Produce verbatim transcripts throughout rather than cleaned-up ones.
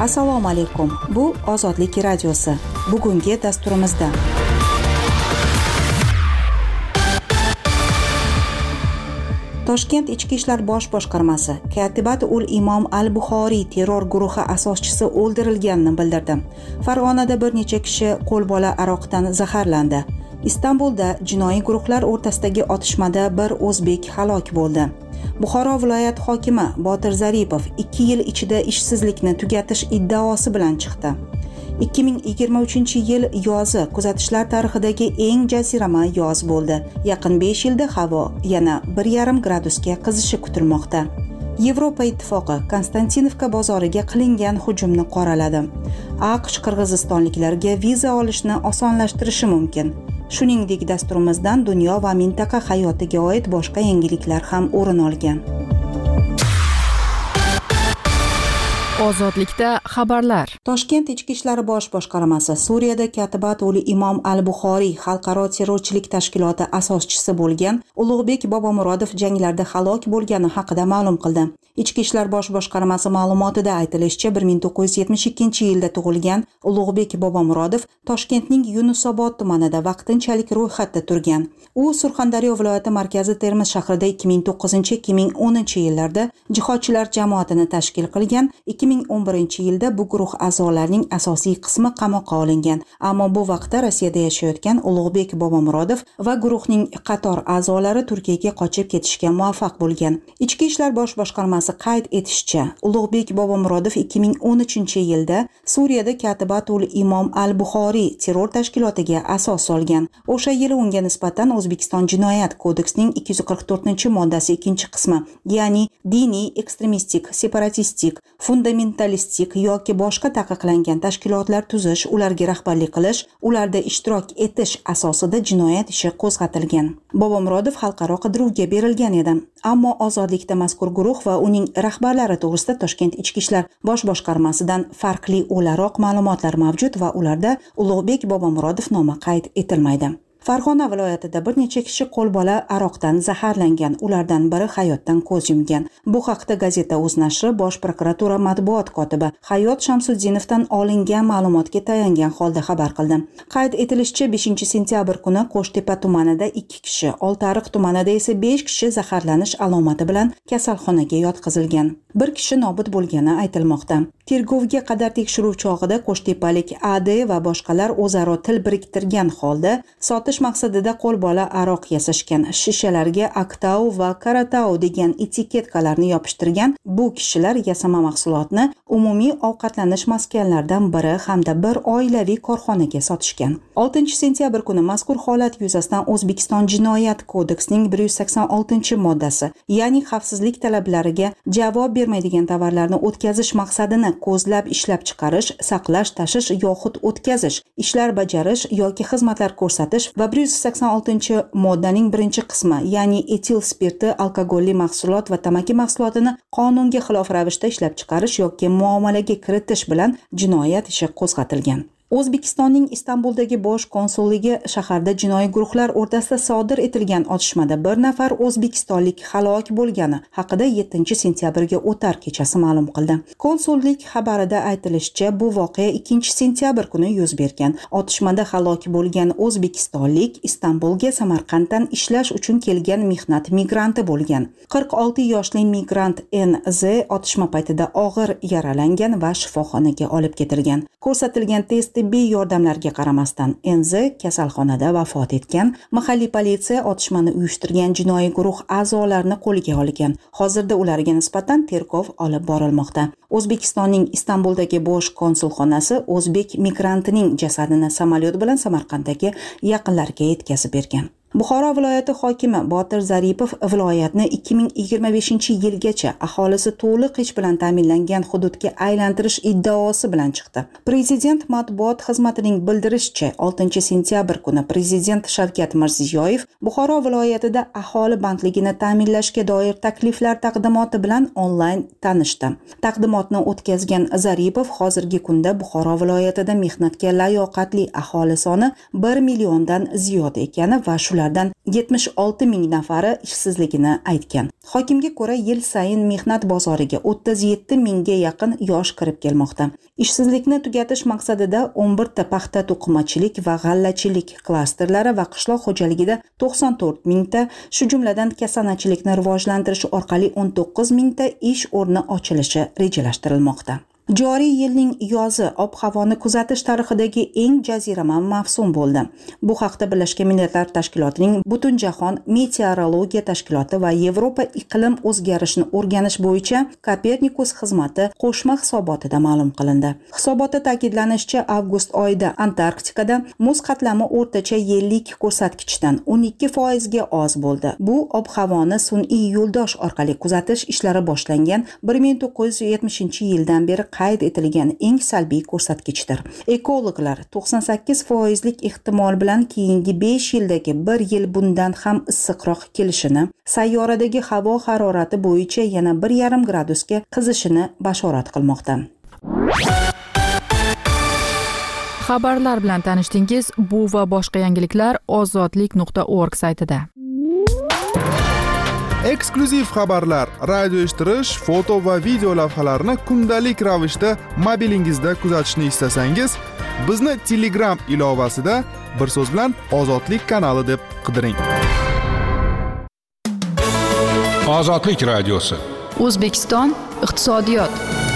Assalomu alaykum. Bu Ozodlik radiosi. Bugungi dasturimizda Toshkent Ichki ishlar bosh boshqarmasi Katibat ul Imom al-Buxoriy terror guruhi asoschisi o'ldirilganini bildirdi. Farg'onada bir necha kishi qo'lbola aroqdan zaharlandi. Istanbulda jinoiy guruhlar o'rtasidagi otishmada bir o'zbek halok bo'ldi. Buxoro viloyat hokimi Botir Zaripov ikki yil ichida ishsizlikni tugatish iddaosi bilan chiqdi. ikki ming yigirma uchinchi yil yozi kuzatishlar tarixidagi eng jazirama yoz bo'ldi. Yaqin besh yilda havo yana bir yarim gradusga qizishi kutilmoqda. Yevropa Ittifoqi Konstantinovka bozoriga qilingan hujumni qoraladi. AQSh qirg'izistonliklarga viza olishni osonlashtirishi mumkin. Shuningdek, dasturimizdan dunyo va mintaqa hayotiga oid boshqa yangiliklar ham o'rin olgan. Ozodlikda xabarlar. Toshkent Ichki ishlar bosh boshqarmasi Suriyada Katibat ul Imom al-Buxoriy xalqaro terrorchilik tashkiloti asoschisi bo'lgan Ulug'bek Bobomurodov janglarda halok bo'lgani haqida ma'lum qildi. Ichki ishlar bosh boshqarmasi ma'lumotida aytilishicha, bir ming to'qqiz yuz yetmish ikkinchi yilda tug'ilgan Ulug'bek Bobomurodov Toshkentning Yunusobod tumanida vaqtinchalik ro'yxatda turgan. U Surxondaryo viloyati markazi Termiz shahrida ikki ming to'qqizinchi ikki ming o'ninchi yillarda jihodchilar jamoatini tashkil qilgan. ikki ming o'n birinchi yilda bu guruh a'zolarining asosiy qismi qamoqqa olingan, ammo bu vaqtda Rossiyada yashayotgan Ulug'bek Bobomurodov va guruhning qator a'zolari Turkiyaga qochib ketishga muvaffaq bo'lgan. Ichki ishlar bosh boshqarmasi qayd etishicha, Ulug'bek Bobomurodov ikki ming o'n uchinchi yilda Suriyada Katibat ul Imom al-Buxoriy terror tashkilotiga asos solgan. O'sha yili unga nisbatan O'zbekiston Jinoyat kodeksining ikki yuz qirq to'rtinchi moddasi ikkinchi qismi, ya'ni diniy, ekstremistik, separatistik, fundamentalistik yoki boshqa taqiqlangan tashkilotlar tuzish, ularga rahbarlik qilish, ularda ishtirok etish asosida jinoyat ishi qo'zg'atilgan. Bobomurodov xalqaro qidiruvga berilgan edi, ammo ozodlikda mazkur guruh va uning rahbarlari to'g'risida Toshkent Ichki ishlar bosh boshqarmasidan farqli o'laroq ma'lumotlar mavjud va ularda Ulug'bek Bobomurodov nomi qayd etilmaydi. Farg'ona viloyatida bir necha kishi qo'lbola aroqdan zaharlangan, ulardan biri hayotdan ko'z yumgan. Bu haqda gazeta O'z nashri bosh prokuratura matbuot kotibi Hayot Shamsuddinovdan olingan ma'lumotga tayangan holda xabar qildi. Qayd etilishicha, beshinchi sentyabr kuni Qo'shtepa tumanida ikki kishi, Oltiariq tumanida esa besh kishi zaharlanish alomati bilan kasalxonaga yotqizilgan. Bir kishi nobud bo'lgani aytilmoqda. Tergovga qadar tekshiruv chog'ida Qo'shtepalik A D va boshqalar o'zaro til biriktirgan holda sotish maqsadida qo'lbola aroq yasashgan. Shishalarga Aktau va Karatau degan etiketkalarni yopishtirgan. Bu kishilar yasama mahsulotni umumiy ovqatlanish maskanlaridan biri hamda bir oilaviy korxonaga sotishgan. oltinchi sentyabr kuni mazkur holat yuzasidan O'zbekiston Jinoyat kodeksining bir yuz sakson oltinchi moddasi, ya'ni xavfsizlik talablariga javob bermaydigan tovarlarni o'tkazish maqsadini ko'zlab ishlab chiqarish, saqlash, tashish yoxud o'tkazish, ishlar bajarish yoki xizmatlar ko'rsatish va bir yuz sakson oltinchi moddaning birinchi qismi, ya'ni etil spirti, alkogolli mahsulot va tamaki mahsulotini qonunga xilof ravishda ishlab chiqarish yoki muomalaga kiritish bilan jinoyat ishi qo'zg'atilgan. O'zbekistonning Istanbuldagi bosh konsulligi shaharda jinoiy guruhlar o'rtasida sodir etilgan otishmada bir nafar o'zbekistonlik halok bo'lgani haqida yettinchi sentyabrga o'tar kechasi ma'lum qildi. Konsullik xabarida aytilishicha, bu voqea ikkinchi sentyabr kuni yuz bergan. Otishmada halok bo'lgan o'zbekistonlik Istanbulga Samarqanddan ishlash uchun kelgan mehnat migranti bo'lgan. qirq olti yoshli migrant N Z otishma paytida og'ir yaralangan va shifoxonaga olib ketilgan. Ko'rsatilgan test tibbiy yordamlarga qaramasdan N Z kasalxonada vafot etgan. Mahalliy politsiya otishmani uyushtirgan jinoiy guruh a'zolarini qo'lga olgan. Hozirda ularga nisbatan tergov olib borilmoqda. O'zbekistonning Istanbuldagi bosh konsulxonasi o'zbek migrantining jasadini samolyot bilan Samarqanddagi yaqinlariga yetkazib bergan. Buxoro viloyati hokimi Botir Zaripov viloyatni ikki ming yigirma beshinchi yilgacha aholisi to'liq ish bilan ta'minlangan hududga aylantirish iddaosi bilan chiqdi. Prezident matbuot xizmatining bildirishicha, oltinchi sentyabr kuni Prezident Shavkat Mirziyoyev Buxoro viloyatida aholi bandligini ta'minlashga doir takliflar taqdimoti bilan onlayn tanishdi. Taqdimotni o'tkazgan Zaripov hozirgi kunda Buxoro viloyatida mehnatga layoqatli aholi soni bir milliondan ziyod ekani va shulardan yetmish olti ming nafari ishsizligini aytgan. Hokimga ko'ra, yil sayin mehnat bozoriga o'ttiz yetti mingga yaqin yosh kirib kelmoqda. Ishsizlikni tugatish maqsadida o'n bir ta paxta to'qimachilik va g'allachilik klasterlari va qishloq xo'jaligida to'qson to'rt mingta, shu jumladan kasanachilikni rivojlantirish orqali o'n to'qqiz mingta ish o'rni ochilishi rejalashtirilmoqda. Joriy yilning yozi ob-havoni kuzatish tarixidagi eng jazirama mavsum bo'ldi. Bu haqda Birlashgan Millatlar Tashkilotining Butunjahon meteorologiya tashkiloti va Yevropa iqlim o'zgarishini o'rganish bo'yicha Kopernikus xizmati qo'shma hisobotida ma'lum qilindi. Hisobotda ta'kidlanishicha, avgust oyida Antarktikada muz qatlami o'rtacha yillik ko'rsatkichdan o'n ikki foizga oz bo'ldi. Bu ob-havoni sun'iy yo'ldosh orqali kuzatish ishlari boshlangan bir ming to'qqiz yuz yetmishinchi yildan beri qayd etilgan eng salbiy ko'rsatkichdir. Ekologlar to'qson sakkiz foizlik ehtimol bilan keyingi besh yildagi bir yil bundan ham issiqroq kelishini, sayyoradagi havo harorati bo'yicha yana bir yarim gradusga qizishini bashorat qilmoqda. Xabarlar bilan tanishdingiz. Bu va boshqa yangiliklar ozodlik nuqta org saytida. Eksklyuziv xabarlar, radio eshittirish, foto va video lavhalarni kundalik ravishda mobilingizda kuzatishni istasangiz, bizni Telegram ilovasida bir so'z bilan Ozodlik kanali deb qidiring. Ozodlik radiosi. O'zbekiston iqtisodiyot.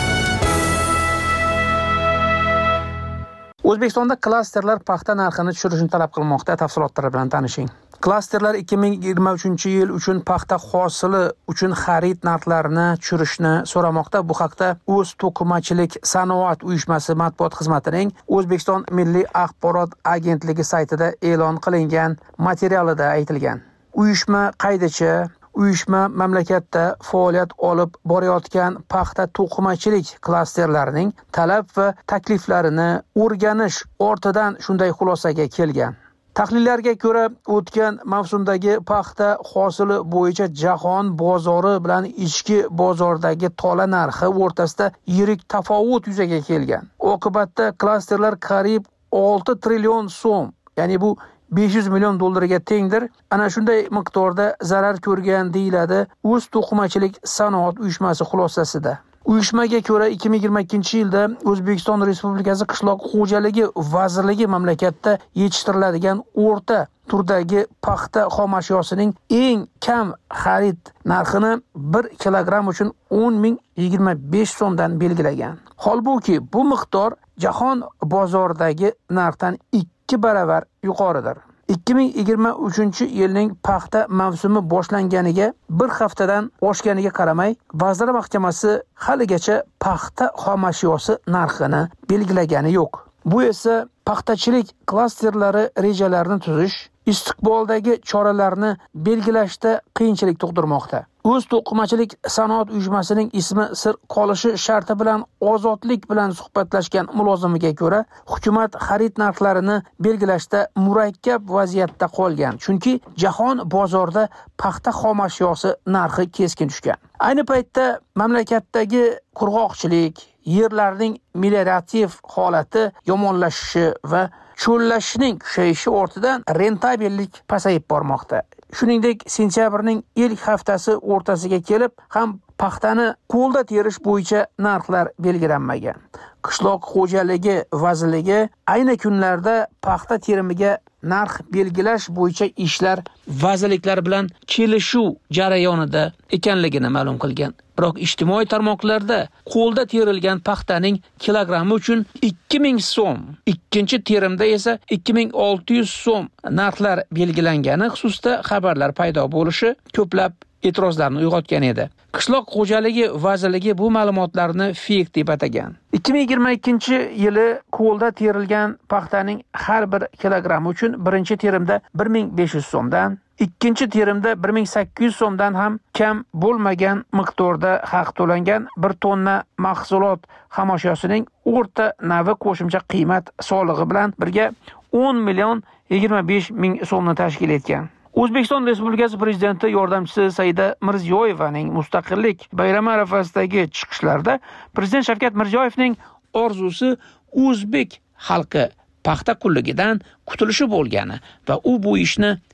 O'zbekistonda klasterlar paxta narxini tushirishni talab qilmoqda. Tafsilotlari bilan tanishing. Klasterlar ikki ming yigirma uchinchi yil uchun paxta hosili uchun xarid narxlarini tushirishni so'ramoqda. Bu haqda O'z to'qimachilik sanoat uyushmasi matbuot xizmatining O'zbekiston Milliy axborot agentligi saytida e'lon qilingan materialida aytilgan. Uyushma qaydicha Uyushma mamlakatda faoliyat olib borayotgan paxta to'qimachilik klasterlarining talab va takliflarini o'rganish ortidan shunday xulosaga kelgan. Tahlillarga ko'ra, o'tgan mavsumdagi paxta hosili bo'yicha jahon bozori bilan ichki bozordagi tola narxi o'rtasida yirik tafovut yuzaga kelgan. Oqibatda klasterlar qariyb olti trillion so'm, ya'ni bu besh yuz million dollarga tengdir. Ana shunday miqdorda zarar ko'rgan deyiladi O'z to'qimachilik sanoat uyushmasi xulosasida. Uyushmaga ko'ra, ikki ming yigirma ikkinchi yilda O'zbekiston Respublikasi Qishloq xo'jaligi vazirligi mamlakatda yetishtiriladigan o'rta turdagi paxta xomashyosining eng kam xarid narxini bir kilogramm uchun o'n ming yigirma besh so'mdan belgilagan. Holbuki bu miqdor jahon bozoridagi narxdan ikki baravar yuqoridir. ikki ming yigirma uchinchi yilning paxta mavsumi boshlanganiga bir haftadan oshganiga qaramay, Vazirlar Mahkamasi haligacha paxta xomashyosi narxini belgilagani yo'q. Bu esa paxtachilik klasterlari rejalarini tuzish, istiqboldagi choralarni belgilashda qiyinchilik tug'dirmoqda. O'z to'qimachilik sanoat uyushmasining ismi sir qolishi sharti bilan Ozodlik bilan suhbatlashgan mulozimiga ko'ra, hukumat xarid narxlarini belgilashda murakkab vaziyatda qolgan. Chunki jahon bozorida paxta xomashyosi narxi keskin tushgan. Ayni paytda mamlakatdagi qurg'oqchilik, yerlarning meliorativ holati yomonlashishi va cho'llashning kushayishi ortidan rentabellik pasayib bormoqda. Shuningdek, sentyabrning ilk haftasi o'rtasiga kelib ham paxtani qo'lda terish bo'yicha narxlar belgilanmagan. Qishloq xo'jaligi vazirligi ayni kunlarda paxta terimiga narx belgilash bo'yicha ishlar vazirliklar bilan kelishuv jarayonida ekanligini ma'lum qilgan. Biroq ijtimoiy tarmoqlarda qo'lda terilgan paxtaning kilogrammi uchun ikki ming so'm, ikkinchi terimda esa ikki ming olti yuz so'm narxlar belgilangani xususida xabarlar paydo bo'lishi ko'plab e'tirozlarni uyg'otgan edi. Qishloq xo'jaligi vazirligi bu ma'lumotlarni fake deb atagan. ikki ming yigirma ikkinchi yili qo'lda terilgan paxtaning har bir kilogrammi uchun birinchi terimda bir ming besh yuz so'mdan, ikkinchi terimda bir ming sakkiz yuz so'mdan ham kam bo'lmagan miqdorda haq to'langan bir tonna mahsulot xomoshyosining o'rta navi qo'shimcha qiymat solig'i bilan birga o'n million yigirma besh ming so'mni tashkil etgan. O'zbekiston Respublikasi Prezidenti yordamchisi Saida Mirziyoyevaning mustaqillik bayrami arafasidagi chiqishlarda Prezident Shavkat Mirziyoyevning orzusi o'zbek xalqi paxta qulligidan qutulishi bo'lgani va u bu ishni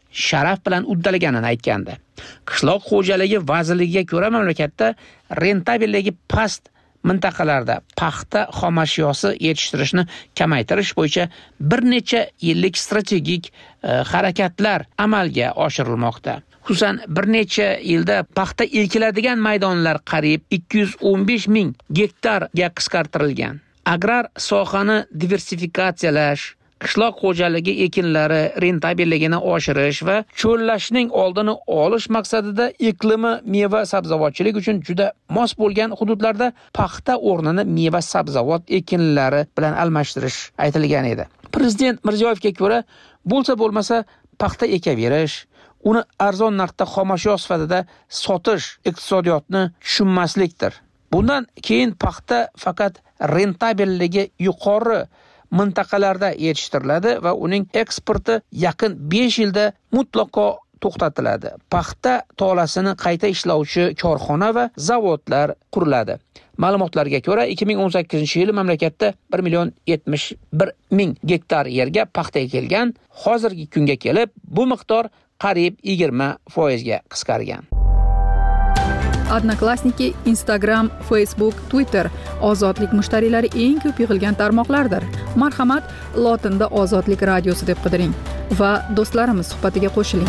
sharaf bilan uddalaganini aytgandi. Qishloq xo'jaligi vazirligiga ko'ra mamlakatda rentabelligi past mintaqalarda paxta xomashyosi yetishtirishni kamaytirish bo'yicha bir necha yillik strategik e, harakatlar amalga oshirilmoqda. Xususan, bir necha yilda paxta ekiladigan maydonlar qariyb ikki yuz o'n besh ming gektarga qisqartirilgan. Agrar sohani diversifikatsiyalash, qishloq xo'jaligi ekinlari rentabelligini oshirish va cho'llashning oldini olish maqsadida iqlimi meva sabzavotchilik uchun juda mos bo'lgan hududlarda paxta o'rnini meva sabzavot ekinlari bilan almashtirish aytilgan edi. Prezident Mirziyoyevga ko'ra, bo'lsa bo'lmasa paxta ekaverish, uni arzon narxda xomashyo sifatida sotish iqtisodiyotni tushunmaslikdir. Bundan keyin paxta faqat rentabelligi yuqori mintaqalarda yetishtiriladi va uning eksporti yaqin besh yilda mutlaqo to'xtatiladi. Paxta tolasini qayta ishlovchi korxona va zavodlar quriladi. Ma'lumotlarga ko'ra, ikki ming o'n sakkizinchi yil mamlakatda bir million yetmish bir ming gektar yerga paxta ekilgan. Hozirgi kunga kelib bu miqdor qariyb yigirma foizga qisqargan. Odnoklassniki, Instagram, Facebook, Twitter ozodlik mushtariylari eng ko'p yig'ilgan tarmoqlardir. Marhamat, lotinda Ozodlik radiosi deb qidiring va do'stlarimiz suhbatiga qo'shiling.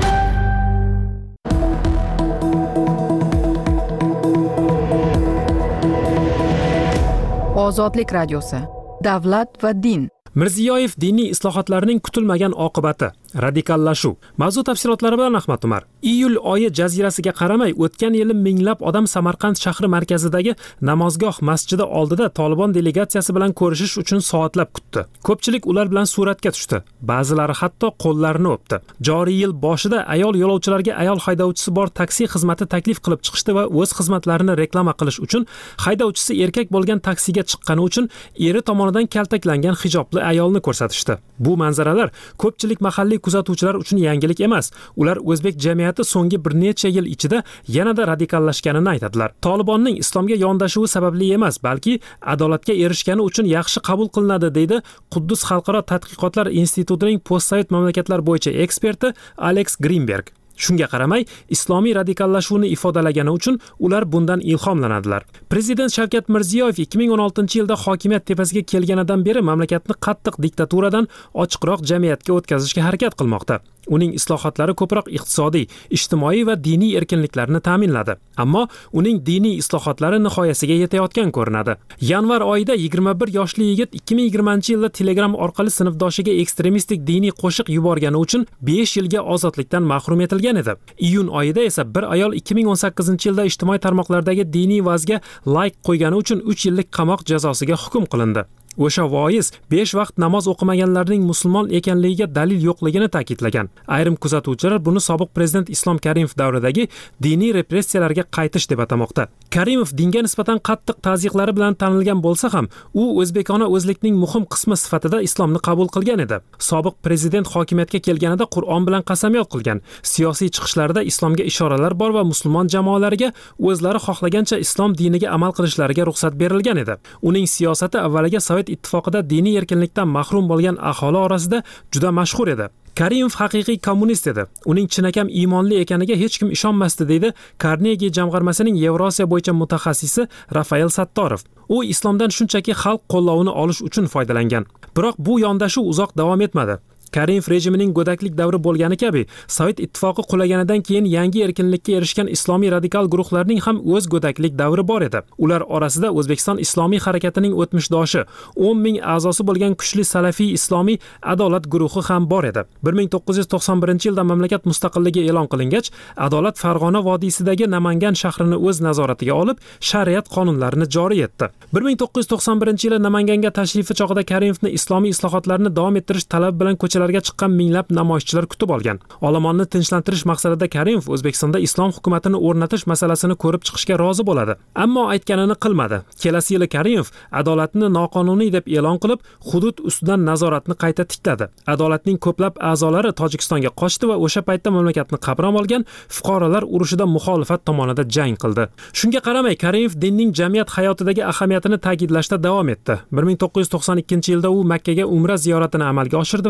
Ozodlik radiosi. Davlat va din. Mirziyoyev diniy islohotlarning kutilmagan oqibati, radikallashuv. Mavzu tafsilotlari bilan Ahmad Umar. Iyul oyi jazirasiga qaramay, o'tgan yili minglab odam Samarqand shahri markazidagi namozgoh masjidi oldida Tolibon delegatsiyasi bilan ko'rishish uchun soatlab kutdi. Ko'pchilik ular bilan suratga tushdi. Ba'zilari hatto qo'llarini o'pdi. Joriy yil boshida ayol yo'lovchilarga ayol haydovchisi bor taksi xizmati taklif qilib chiqishdi va o'z xizmatlarini reklama qilish uchun haydovchisi erkak bo'lgan taksiga chiqqani uchun eri tomonidan kaltaklangan hijobli ayolni ko'rsatishdi. Bu manzaralar ko'pchilik mahalliy kuzatuvchilar uchun yangilik emas. Ular o'zbek jamiyati so'nggi bir necha yil ichida yanada radikallashganini aytadilar. Tolibonning islomga yondashuvi sababli emas, balki adolatga erishgani uchun yaxshi qabul qilinadi, deydi Quddus xalqaro tadqiqotlar institutining postsovet mamlakatlar bo'yicha eksperti Alex Greenberg. Shunga qaramay, islomiy radikallashuvni ifodalagani uchun ular bundan ilhomlanadilar. Prezident Shavkat Mirziyoyev ikki ming o'n oltinchi yilda hokimiyat tepasiga kelganidan beri mamlakatni qattiq diktaturadan ochiqroq jamiyatga o'tkazishga harakat qilmoqda. Uning islohotlari ko'proq iqtisodiy, ijtimoiy va diniy erkinliklarni ta'minladi. Ammo uning diniy islohotlari nihoyasiga yetayotgan ko'rinadi. Yanvar oyida yigirma bir yoshli yigit ikki ming yigirmanchi yilda Telegram orqali sinfdoshiga ekstremistik diniy qo'shiq yuborgani uchun besh yilga ozodlikdan mahrum etilgan edi. Iyun oyida esa bir ayol ikki ming o'n sakkizinchi yilda ijtimoiy tarmoqlardagi diniy vazga like qo'ygani uchun uch yillik qamoq jazosiga hukm qilindi. O'sha voiz besh vaqt namoz o'qimaganlarning musulmon ekanligiga dalil yo'qligini ta'kidlagan. Ayrim kuzatuvchilar buni sobiq prezident Islom Karimov davridagi diniy repressiyalarga qaytish deb atamoqda. Karimov dinga nisbatan qattiq ta'ziqlari bilan tanilgan bo'lsa ham, u o'zbekona o'zlikning muhim qismi sifatida islomni qabul qilgan edi. Sobiq prezident hokimiyatga kelganida Qur'on bilan qasamyod qilgan. Siyosiy chiqishlarida islomga ishoralar bor va musulmon jamoalariga o'zlari xohlagancha islom diniga amal qilishlariga ruxsat berilgan edi. Uning siyosati avvaliga Sovet ittifoqida diniy erkinlikdan mahrum bo'lgan aholi orasida juda mashhur edi. Karimov haqiqiy kommunist edi. Uning chinakam iymonli ekaniga hech kim ishonmasdi, deydi Carnegie jamg'armasining Yevrosiya bo'yicha mutaxassisi Rafael Sattorov. U islomdan shunchaki xalq qo'llovini olish uchun foydalangan. Biroq bu yondashuv uzoq davom etmadi. Karimov rejimining go'daklik davri bo'lgani kabi, Sovet ittifoqi qulaganidan keyin yangi erkinlikka erishgan islomiy radikal guruhlarning ham o'z go'daklik davri bor edi. Ular orasida O'zbekiston islomiy harakatining o'tmishdoshi, o'n ming a'zosi bo'lgan kuchli salafiy islomiy adolat guruhi ham bor edi. bir ming to'qqiz yuz to'qson birinchi yilda mamlakat mustaqilligi e'lon qilingach, Adolat Farg'ona vodiysidagi Namangan shahrini o'z nazoratiga olib, shariat qonunlarini joriy etdi. bir ming to'qqiz yuz to'qson birinchi yilda Namanganga tashrifi chog'ida Karimovni islomiy islohotlarni davom ettirish talabi bilan ko'chalarga chiqqan minglab namoyishchilar kutib olgan. Olomonni tinchlantirish maqsadida Karimov O'zbekistonda islom hukumatini o'rnatish masalasini ko'rib chiqishga rozi bo'ladi. Ammo aytganini qilmadi. Kelasi yili Karimov adolatni noqonuniy deb e'lon qilib, hudud ustidan nazoratni qayta tikladi. Adolatning ko'plab a'zolari Tojikistonga qochdi va o'sha paytda mamlakatni qamrab olgan fuqarolar urushida muxolifat tomonida jang qildi. Shunga qaramay, Karimov dinning jamiyat hayotidagi ahamiyatini ta'kidlashda davom etdi. bir ming to'qqiz yuz to'qson ikkinchi yilda u Makkaga umra ziyoratini amalga oshirdi va safar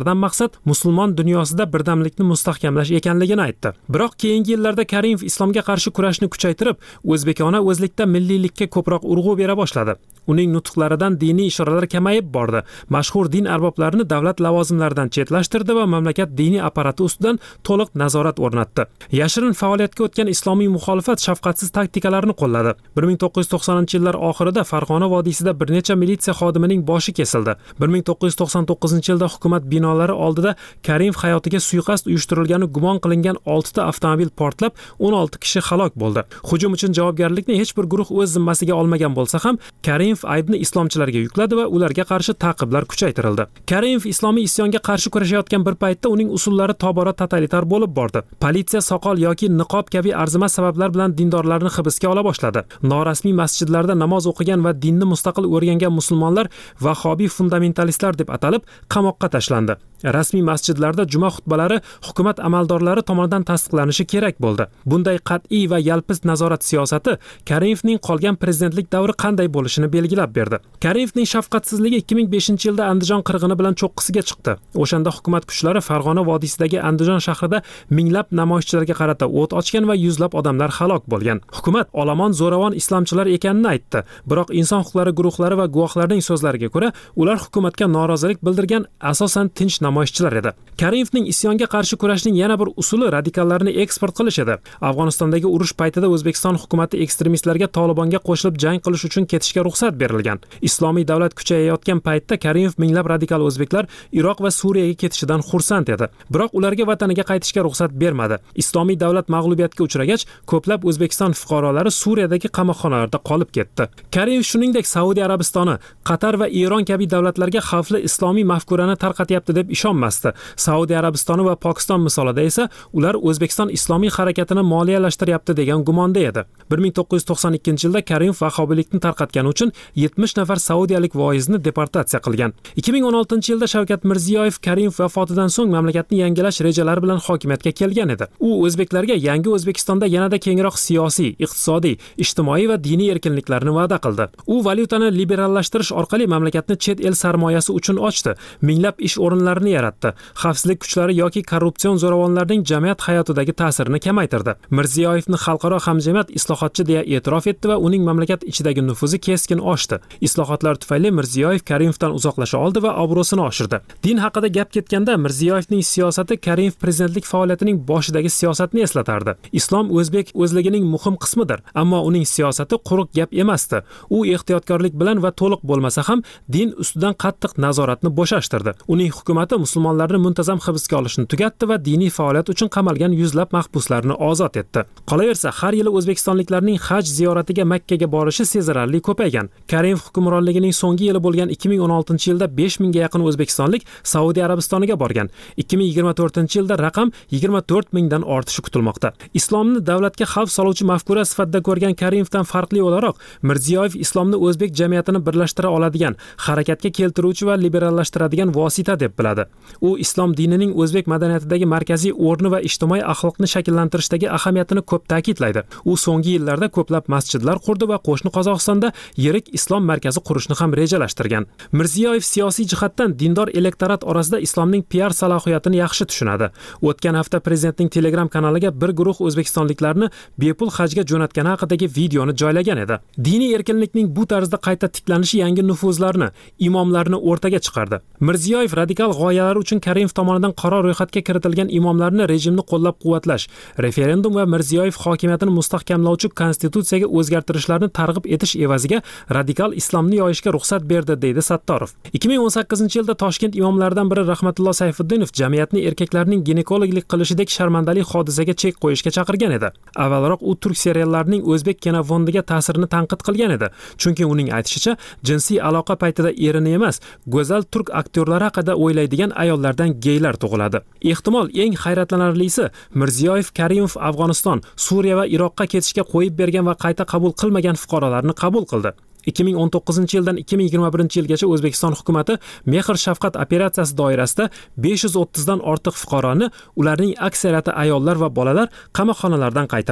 harakatlardan maqsad musulmon dunyosida birdamlikni mustahkamlash ekanligini aytdi. Biroq keyingi yillarda Karimov islomga qarshi kurashni kuchaytirib, o'zbekona o'zlikda milliylikka ko'proq urg'u bera boshladi. Uning nutqlaridan diniy ishoralar kamayib bordi. Mashhur din arboblarini davlat lavozimlaridan chetlashtirdi va mamlakat diniy apparati ustidan to'liq nazorat o'rnatdi. Yashirin faoliyatga o'tgan islomiy muxolifat shafqatsiz taktikalarni qo'lladi. bir ming to'qqiz yuz to'qsoninchi yillar oxirida Farg'ona vodiysida bir necha militsiya xodimining boshi kesildi. bir ming to'qqiz yuz to'qson to'qqizinchi yilda hukumat binolari oldida Karimov hayotiga suiqasd uyushtirilgani gumon qilingan olti ta avtomobil portlab, o'n olti kishi halok bo'ldi. Hujum uchun javobgarlikni hech bir guruh o'z zimmasiga olmagan bo'lsa ham, Karimov aybni islomchilarga yukladi va ularga qarshi ta'qiblar kuchaytirildi. Karimov islomiy isyonga qarshi kurashayotgan bir paytda uning usullari tobora totalitar bo'lib bordi. Politsiya soqol yoki niqob kabi arzimas sabablar bilan dindorlarni hibsga ola boshladi. Norasmiy masjidlarda namoz o'qigan va dinni mustaqil o'rgangan musulmonlar vahobiy fundamentalistlar deb atalib qamoqqa tashlandi. Rasmiy masjidlarda juma xutbalari hukumat amaldorlari tomonidan tasdiqlanishi kerak bo'ldi. Bunday qat'iy va yalpiz nazorat siyosati Karimovning qolgan prezidentlik davri qanday bo'lishini belgilab berdi. Karimovning shafqatsizligi ikki ming beshinchi yilda Andijon qirg'ini bilan cho'qqisiga chiqdi. O'shanda hukumat kuchlari Farg'ona vodiysidagi Andijon shahrida minglab namoyishchilarga qarata o't ochgan va yuzlab odamlar halok bo'lgan. Hukumat olomon zo'ravon islomchilar ekanini aytdi. Biroq inson huquqlari guruhlari va guvohlarning so'zlariga ko'ra, ular hukumatga norozilik bildirgan asosan tinch namoyishchilar edi. Karimovning isyonga qarshi kurashning yana bir usuli radikallarni eksport qilish edi. Afg'onistondagi urush paytida O'zbekiston hukumatı ekstremistlarga Talibanga qo'shilib jang qilish uchun ketishga ruxsat berilgan. Islomiy davlat kuchayayotgan paytda Karimov minglab radikal o'zbeklar Iroq va Suriyaga ketishidan xursand edi. Biroq ularga vataniga qaytishga ruxsat bermadi. Islomiy davlat mag'lubiyatga uchragach, ko'plab O'zbekiston fuqarolari Suriyadagi qamoqxonalarda qolib ketdi. Karimov shuningdek Saudiya Arabistoni, Qatar va Eron kabi davlatlarga xavfli islomiy mafkurani tarqatyapti deb ishonmasdi. Saudiya Arabistoni va Pokiston misolida esa ular O'zbekiston islomiy harakatini moliyalashtiryapti degan gumonda edi. bir ming to'qqiz yuz to'qson ikkinchi yilda Karimov vahobiylikni tarqatgani uchun yetmish nafar saudiyalik voizni deportatsiya qilgan. ikki ming o'n oltinchi yilda Shavkat Mirziyoyev Karimov vafotidan so'ng mamlakatni yangilash rejalari bilan hokimiyatga kelgan edi. U o'zbeklarga yangi O'zbekistonda yanada kengroq siyosiy, iqtisodiy, ijtimoiy va diniy erkinliklarni va'da qildi. U valyutani liberallashtirish orqali mamlakatni chet el sarmoyasi uchun ochdi. Minglab ish o'rinlarini yaratdi. Xavfsizlik kuchlari yoki korrupsion zo'ravonlarning jamiyat hayotidagi ta'sirini kamaytirdi. Mirziyoyevni xalqaro hamjamiyat islohotchi deya e'tirof etdi va uning mamlakat ichidagi nufuzi keskin oshdi. Islohotlar tufayli Mirziyoyev Karimovdan uzoqlasha oldi va obro'sini oshirdi. Din haqida gap ketganda Mirziyoyevning siyosati Karimov prezidentlik faoliyatining boshidagi siyosatni eslatardi. Islom o'zbek o'zligining muhim qismidir, ammo uning siyosati quruq gap emasdi. U ehtiyotkorlik bilan va to'liq bo'lmasa ham din ustidan qattiq nazoratni bo'shashtirdi. Uning hukumati musulmonlarni muntazam hibsga olishni tugatdi va diniy faoliyat uchun qamalgan yuzlab mahbuslarni ozod etdi. Qolaversa, har yili o'zbekistonliklarning haj ziyoratiga Makkaga borishi sezilarli ko'paygan. Karimov hukmronligining so'nggi yili bo'lgan ikki ming o'n oltinchi yilda besh mingga yaqin o'zbekistonlik Saudiya Arabistoniga borgan. ikki ming yigirma to'rtinchi yilda raqam yigirma to'rt mingdan ortishi kutilmoqda. Islomni davlatga xavf soluvchi mafkura sifatida ko'rgan Karimovdan farqli o'laroq, Mirziyoyev islomni o'zbek jamiyatini birlashtira oladigan, harakatga keltiruvchi va liberallashtiradigan vosita deb biladi. U islom dinining o'zbek madaniyatidagi markaziy o'rni va ijtimoiy axloqni shakllantirishdagi ahamiyatini ko'p ta'kidlaydi. U so'nggi yillarda ko'plab masjidlar qurdi va qo'shni Qozog'istonda yirik islom markazi qurishni ham rejalashtirgan. Mirziyoyev siyosiy jihatdan dindor elektorat orasida islomning P R salohiyatini yaxshi tushunadi. O'tgan hafta prezidentning Telegram kanaliga bir guruh o'zbekistonliklarni bepul hajga jo'natgani haqidagi videoni joylagan edi. Diniy erkinlikning bu tarzda qayta tiklanishi yangi nufuzlarni, imomlarni o'rtaga chiqardi. Mirziyoyev radikal g'oyalar uchun Karimov tomonidan qaror ro'yxatga kiritilgan imomlarni rejimni qo'llab-quvvatlash, referendum va Mirziyoyev hokimiyatini mustahkamlovchi konstitutsiyaga o'zgartirishlarni targ'ib etish evaziga radikal islomni yoyishga ruxsat berdi, deydi Sattorov. ikki ming o'n sakkizinchi yilda Toshkent imomlaridan biri Rahmatulloh Sayfiddinov jamiyatni erkaklarning ginekologlik qilishidek sharmandali hodisaga chek qo'yishga chaqirgan edi. Avvalroq u turk seriallarining o'zbek kinofondiga ta'sirini tanqid qilgan edi, chunki uning aytishicha, jinsiy aloqa paytida erini emas, go'zal turk aktyorlari haqida o'ylaydigan ayollardan geylar tug'iladi. Ehtimol eng hayratlanarlisi, Mirziyoyev Karimov Afg'oniston, Suriya va Iroqqa ketishga qo'yib bergan va qayta qabul qilmagan fuqarolarni qabul qildi. ikki ming o'n to'qqizinchi yildan ikki ming yigirma birinchi yilgacha O'zbekiston hukumatı Mehr shafqat operatsiyasi doirasida besh yuz o'ttizdan ortiq fuqaroni, ularning aksariyati ayollar va bolalar qamoqxonalardan qaytardi.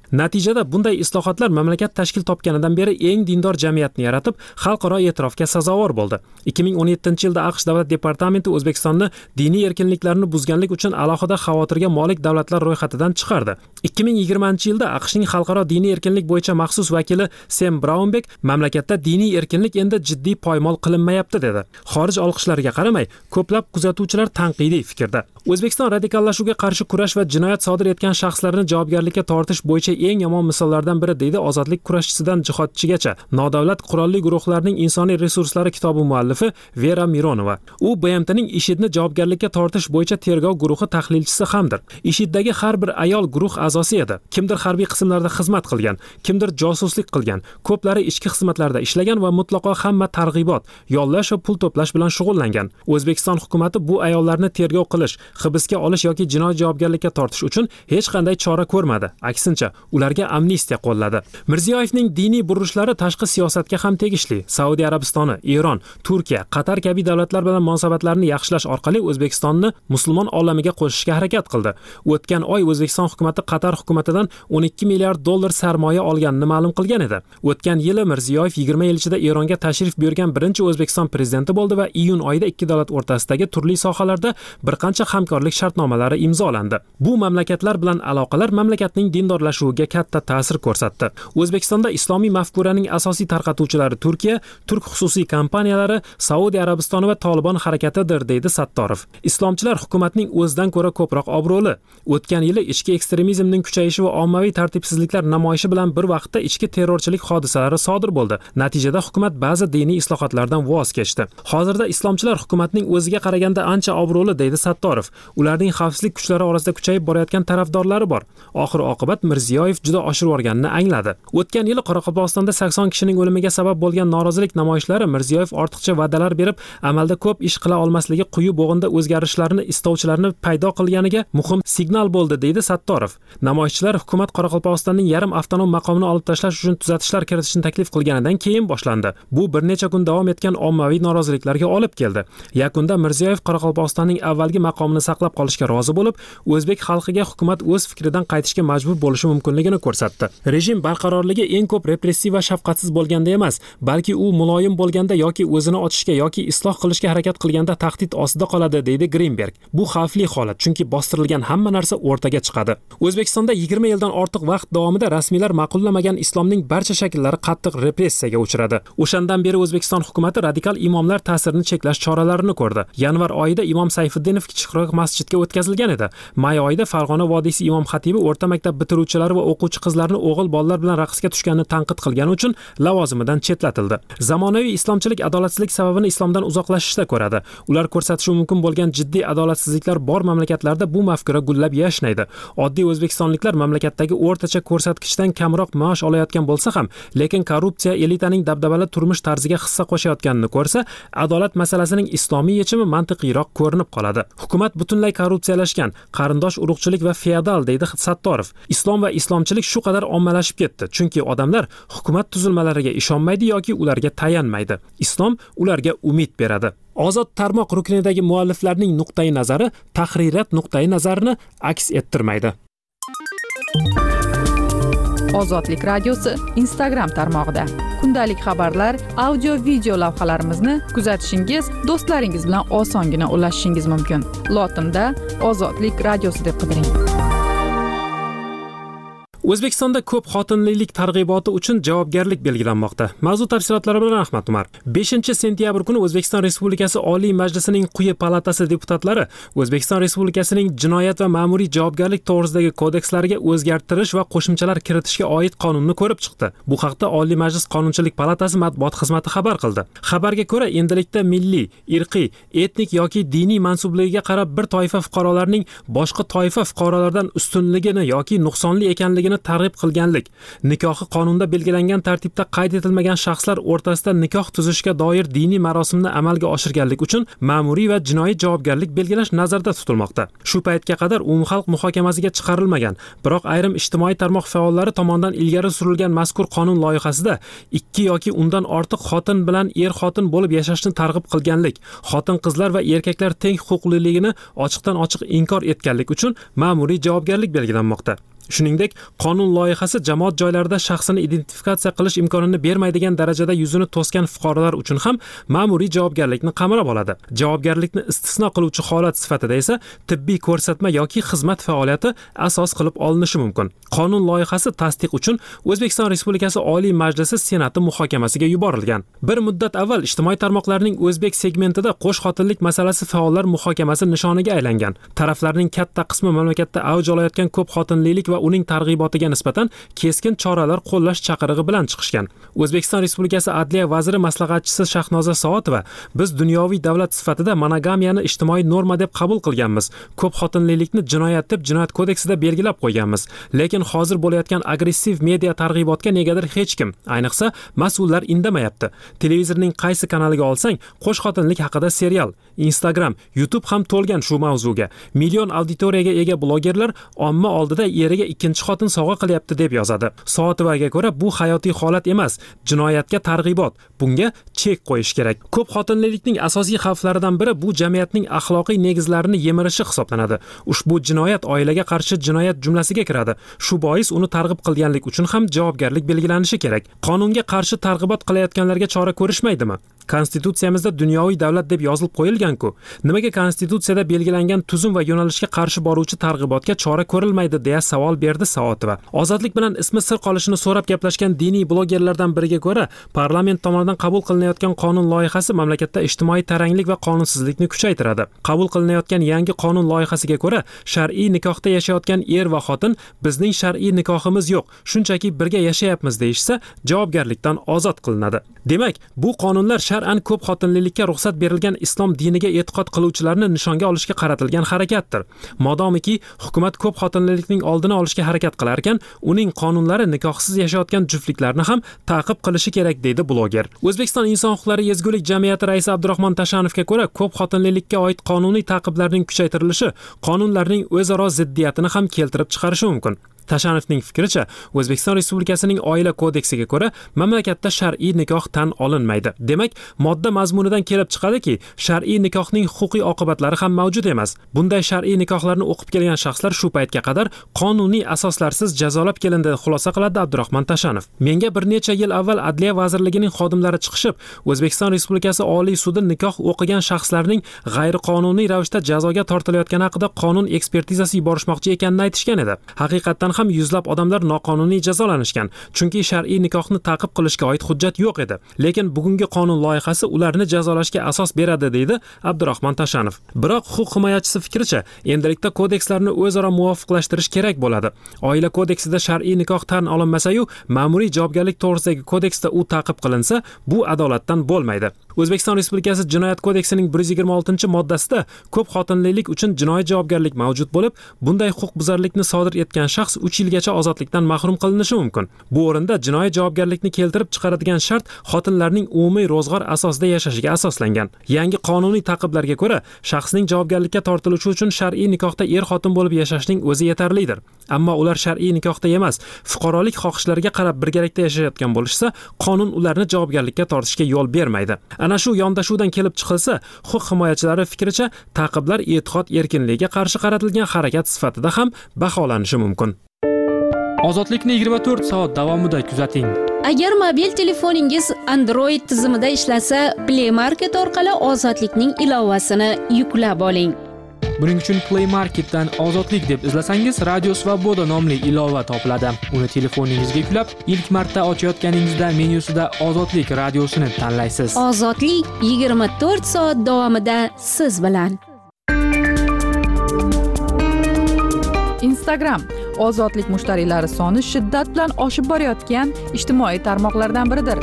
Natijada bunday islohotlar mamlakat tashkil topganidan beri eng dindor jamiyatni yaratib, xalqaro e'tirofga sazovor bo'ldi. ikki ming o'n yettinchi yilda AQSh davlat departamenti O'zbekistonni diniy erkinliklarni buzganlik uchun alohida xavotirga molik davlatlar ro'yxatidan chiqardi. ikki ming yigirmanchi yilda AQShning xalqaro diniy erkinlik bo'yicha maxsus vakili Sam Braunbek mamlakatda diniy erkinlik endi jiddiy poymol qilinmayapti dedi. Xorij olqishlariga qaramay, ko'plab kuzatuvchilar tanqidiy fikrda. O'zbekiston radikallashuvga qarshi kurash va jinoyat sodir etgan shaxslarni javobgarlikka tortish bo'yicha eng yomon misollardan biri deydi ozodlik kurashchisidan jihodchigacha nodavlat qurolli guruhlarning insoniy resurslari kitobi muallifi Vera Mironova. U B M T'ning IShIDni javobgarlikka tortish bo'yicha tergov guruhi tahlilchisi hamdir. IShIDdagi har bir ayol guruh a'zosi edi. Kimdir harbiy qismlarda xizmat qilgan, kimdir josuslik qilgan, ko'plari ichki xizmatlarda ishlagan va mutlaqo hamma targ'ibot, yollash va pul to'plash bilan shug'ullangan. O'zbekiston hukumatı bu ayollarni tergov qilish, hibsga olish yoki jinoiy javobgarlikka tortish uchun hech qanday chora ko'rmadi. Aksincha, ularga amnistiya qo'lladi. Mirziyoyevning diniy burilishlar tashqi siyosatga ham tegishli. Saudiya Arabistoni, Eron, Turkiya, Qatar kabi davlatlar bilan munosabatlarni yaxshilash orqali O'zbekistonni musulmon olamiga qo'shishga harakat qildi. O'tgan oy O'zbekiston hukumatı Qatar hukumatidan o'n ikki milliard dollar sarmoya olganini ma'lum qilgan edi. O'tgan yili Mirziyoyev yigirma yil ichida Eronga tashrif buyurgan birinchi O'zbekiston prezidenti bo'ldi va iyun oyida ikki davlat o'rtasidagi turli sohalarda bir qancha hamkorlik shartnomalari imzolandi. Bu mamlakatlar bilan aloqalar mamlakatning dindorlashuviga katta ta'sir ko'rsatdi. O'zbekistonda islomiy mafkuraning asosiy tarqatuvchilari Turkiya, turk xususiy kompaniyalari, Saudiya Arabistoni va Tolibon harakatidir deydi Sattorov. Islomchilar hukumatning o'zidan ko'ra ko'proq obro'li. O'tgan yili ichki ekstremizmning kuchayishi va ommaviy tartibsizliklar namoyishi bilan bir vaqtda ichki terrorchilik hodisalari sodir bo'ldi. Natijada hukumat ba'zi diniy islohotlardan voz kechdi. Hozirda islomchilar hukumatning o'ziga qaraganda ancha obro'li deydi Sattorov. Ularning xavfsizlik kuchlari orasida kuchayib borayotgan tarafdorlari bor. Oxir oqibat Mirziyoyev juda oshirib yuborganini angladi. O'tgan yili Qoraqalpog'istonda sakson kishining o'limiga sabab bo'lgan norozilik namoyishlari Mirziyoyev ortiqcha va'dalar berib, amalda ko'p ish qila olmasligi quyi bo'g'inda o'zgarishlarni istovchilarni paydo qilganiga muhim signal bo'ldi deydi Sattorov. Namoyishchilar hukumat Qoraqalpog'istonning yarim avtonom maqomini olib tashlash uchun tuzatishlar kiritishni taklif qilganidan keyin boshlandi. Bu bir necha kun davom etgan ommaviy noroziliklarga olib keldi. Yakunda Mirziyoyev Qoraqalpog'istonning avvalgi maqomini saqlab qolishga rozi bo'lib, o'zbek xalqiga hukumat o'z fikridan qaytishga majbur bo'lishi mumkinligini ko'rsatdi. Rejim barqarorligi eng ko'p repressiv va shafqatsiz bo'lganda emas, balki u muloyim bo'lganda yoki o'zini ochishga yoki isloh qilishga harakat qilganda tahdid ostida qoladi deydi Greenberg. Bu xavfli holat, chunki bostirilgan hamma narsa o'rtaga chiqadi. O'zbekistonda yigirma yildan ortiq vaqt davomida rasmiylar ma'qullamagan islomning barcha shakllari qattiq repressiyaga uchradi. O'shandan beri O'zbekiston hukumatı radikal imomlar ta'sirini cheklash choralarini ko'rdi. Yanvar oyida Imom Sayfiddinov kichikroq masjidga o'tkazilgan edi. May oyida Farg'ona vodiysi imom xatibi o'rta maktab bitiruvchilari va o'quvchi qizlarni o'g'il bolalar bilan raqsga tushganini tanqid qilgani uchun lavozimidan chetlatildi. Zamonaviy islomchilik adolatsizlik sababini islomdan uzoqlashishda ko'radi. Ular ko'rsatishi mumkin bo'lgan jiddiy adolatsizliklar bor mamlakatlarda bu mafkura gullab yashnaydi. Oddiy o'zbekistonliklar mamlakatdagi o'rtacha ko'rsatkichdan kamroq maosh olayotgan bo'lsa ham, lekin korrupsiya elitaning dabdabali turmush tarziga hissa qo'shayotganini ko'rsa, adolat masalasining islomiy yechimi mantiqiyroq ko'rinib qoladi. Hukumat butunlay korrupsiyalashgan, qarindosh urug'chilik va feodal deydi Sattorov. Islom va islomchilik shu qadar ommalashib ketdi, chunki odamlar hukumat tuzilmalariga ishonmaydi yoki ularga tayanmaydi. Islom ularga umid beradi. Ozod tarmoq ruknidagi mualliflarning nuqtai nazari tahririyat nuqtai nazarini aks ettirmaydi. Ozodlik radiosi Instagram tarmog'ida kundalik xabarlar, audio video lavhalarimizni kuzatishingiz, do'stlaringiz bilan osongina ulashishingiz mumkin. Lotinda Ozodlik radiosi deb qidiring. O'zbekistonda ko'p xotinlilik targ'iboti uchun javobgarlik belgilanmoqda. Mavzu tafsilotlari bilan Ahmad Umar. beshinchi sentyabr kuni O'zbekiston Respublikasi Oliy Majlisining quyi palatasi deputatlari O'zbekiston Respublikasining jinoyat va ma'muriy javobgarlik to'g'risidagi kodekslariga o'zgartirish va qo'shimchalar kiritishga oid qonunni ko'rib chiqdi. Bu haqda Oliy Majlis Qonunchilik palatasi matbuot xizmati xabar qildi. Xabarga ko'ra, endilikda milliy, irqiy, etnik yoki diniy mansubligiga qarab bir toifa fuqarolarning boshqa toifa fuqarolardan ustunligini yoki nuqsonli ekanligini targ'ib qilganlik, nikohi qonunda belgilangan tartibda qayd etilmagan shaxslar o'rtasida nikoh tuzishga doir diniy marosimni amalga oshirganlik uchun ma'muriy va jinoiy javobgarlik belgilash nazarda tutilmoqda. Shu paytga qadar umumxalq muhokamasiga chiqarilmagan, biroq ayrim ijtimoiy tarmoq faollari tomonidan ilgari surilgan mazkur qonun loyihasida ikki yoki undan ortiq xotin bilan er-xotin bo'lib yashashni targ'ib qilganlik, xotin-qizlar va erkaklar teng huquqliligini ochiqdan ochiq inkor etganlik uchun ma'muriy javobgarlik belgilanmoqda. Shuningdek, qonun loyihasi jamoat joylarida shaxsini identifikatsiya qilish imkonini bermaydigan darajada yuzini to'sgan fuqarolar uchun ham ma'muriy javobgarlikni qamrab oladi. Javobgarlikni istisno qiluvchi holat sifatida esa tibbiy ko'rsatma yoki xizmat faoliyati asos qilib olinishi mumkin. Qonun loyihasi tasdiq uchun O'zbekiston Respublikasi Oliy Majlisi Senati muhokamasiga yuborilgan. Bir muddat avval ijtimoiy tarmoqlarning o'zbek segmentida qo'shxotinlik masalasi faollar muhokamasi nishoniga aylangan. Taraflarning katta qismi mamlakatda avj olayotgan ko'p xotinlilik va uning targ'ibotiga nisbatan keskin choralar qo'llash chaqirig'i bilan chiqishgan. O'zbekiston Respublikasi Adliya vaziri maslahatchisi Shahnoza Soatova: "Biz dunyoviy davlat sifatida monogamiyani ijtimoiy norma deb qabul qilganmiz. Ko'p xotinlilikni jinoyat deb jinoyat kodeksida belgilab qo'yganmiz. Lekin hozir bo'layotgan agressiv media targ'ibotga negadir hech kim, ayniqsa mas'ullar indamayapti. Televizorning qaysi kanaliga olsang, qo'shxotinlik haqida serial, Instagram, YouTube ham to'lgan shu mavzuga. Million auditoriyaga ega blogerlar omma oldida eriga ikkinchi xotin sovg'a qilyapti" deb yozadi. Soatovaga ko'ra bu hayotiy holat emas, jinoyatga targ'ibot. Bunga chek qo'yish kerak. Ko'p xotinlilikning asosiy xavflaridan biri bu jamiyatning axloqiy negizlarini yemirishi hisoblanadi. Ushbu jinoyat oilaga qarshi jinoyat jumlasiga kiradi. Shu bois uni targ'ib qilganlik uchun ham javobgarlik belgilanishi kerak. Qonunga qarshi targ'ibot qilayotganlarga chora ko'rishmaydimi? Konstitutsiyamizda dunyoviy davlat deb yozilib qo'yilgan-ku. Nimaga konstitutsiyada belgilangan tuzum va yo'nalishga qarshi boruvchi targ'ibotga chora ko'rilmaydi deya savol berdi Soatova. Ozodlik bilan ismi sir qolishini so'rab gaplashgan diniy blogerlardan biriga ko'ra, parlament tomonidan qabul qilinayotgan qonun loyihasi mamlakatda ijtimoiy taranglik va qonunsizlikni kuchaytiradi. Qabul qilinayotgan yangi qonun loyihasiga ko'ra, shar'iy nikohda yashayotgan er va xotin bizning shar'iy nikohimiz yo'q, shunchaki birga yashayapmiz deyishsa, javobgarlikdan ozod qilinadi. Demak, bu qonunlar shar'an ko'p xotinlilikka ruxsat berilgan islom diniga e'tiqod qiluvchilarni nishonga olishga qaratilgan harakatdir. Modomiki hukumat ko'p xotinlilikning oldini olishga harakat qilar ekan, uning qonunlari nikohsiz yashayotgan juftliklarni ham ta'qib qilishi kerak deydi bloger. O'zbekiston Inson huquqlari ezgulik jamiyati raisi Abdurahmon Tashanovga ko'ra, ko'p xotinlilikka oid qonuniy ta'qiblarning kuchaytirilishi qonunlarning o'zaro ziddiyatini ham keltirib chiqarishi mumkin. Tashanovning fikricha, O'zbekiston Respublikasining oila kodeksiga ko'ra mamlakatda shar'iy nikoh tan olinmaydi. Demak, modda mazmunidan kelib chiqadiki, shar'iy nikohning huquqiy oqibatlari ham mavjud emas. Bunday shar'iy nikohlarni o'qib kelgan shaxslar shu paytga qadar qonuniy asoslarsiz jazolab kelindi, xulosa qiladi Abdurahmon Tashanov. Menga bir necha yil avval Adliya vazirligining xodimlari chiqishib, O'zbekiston Respublikasi Oliy sudi nikoh o'qigan shaxslarning g'ayriqonuniy ravishda jazoga tortilayotgani haqida qonun ekspertizasi yuborishmoqchi ekanini aytishgan edi. Haqiqatan ham yuzlab odamlar noqonuniy jazolanishgan, chunki shar'iy nikohni ta'qib qilishga oid hujjat yo'q edi. Lekin bugungi qonun loyihasi ularni jazolashga asos beradi, deydi Abdurahmon Tashanov. Biroq huquq himoyachisi fikricha, endilikda kodekslarni o'zaro muvofiqlashtirish kerak bo'ladi. Oila kodeksida shar'iy nikoh tan olinmasa-yu, ma'muriy javobgarlik to'g'risidagi kodeksda u ta'qib qilinsa, bu adolatdan bo'lmaydi. O'zbekiston Respublikasi Jinoyat kodeksining bir yuz yigirma oltinchi moddasida ko'p xotinlilik uchun jinoiy javobgarlik mavjud bo'lib, bunday huquqbuzarlikni sodir etgan shaxs uch yilgacha ozodlikdan mahrum qilinishi mumkin. Bu o'rinda jinoiy javobgarlikni keltirib chiqaradigan shart xotinlarning umumiy ro'zg'or asosida yashashiga asoslangan. Yangi qonuniy ta'qiblarga ko'ra, shaxsning javobgarlikka tortilishi uchun shar'iy nikohda er-xotin bo'lib yashashning o'zi yetarlidir. Ammo ular shar'iy nikohda emas, fuqarolik xohishlariga qarab birgalikda yashayotgan bo'lishsa, qonun ularni javobgarlikka tortishga yo'l bermaydi. Ana shu yondashuvdan kelib chiqilsa, huquq himoyachilari fikricha, ta'qiblar e'tiqod erkinligiga qarshi qaratilgan harakat sifatida ham baholanishi mumkin. Ozodlikni yigirma to'rt soat davomida kuzating. Agar mobil telefoningiz Android tizimida ishlasa, Play Market orqali Ozodlikning ilovasini yuklab oling. Buning uchun Play Marketdan Ozodlik deb izlasangiz, Radio Svoboda nomli ilova topiladi. Uni telefoningizga yuklab, ilk marta ochayotganingizda menyusida Ozodlik radiosini tanlaysiz. Ozodlik yigirma to'rt soat davomida siz bilan. Instagram Ozodlik mushtariylari soni shiddat bilan oshib borayotgan ijtimoiy tarmoqlardan biridir.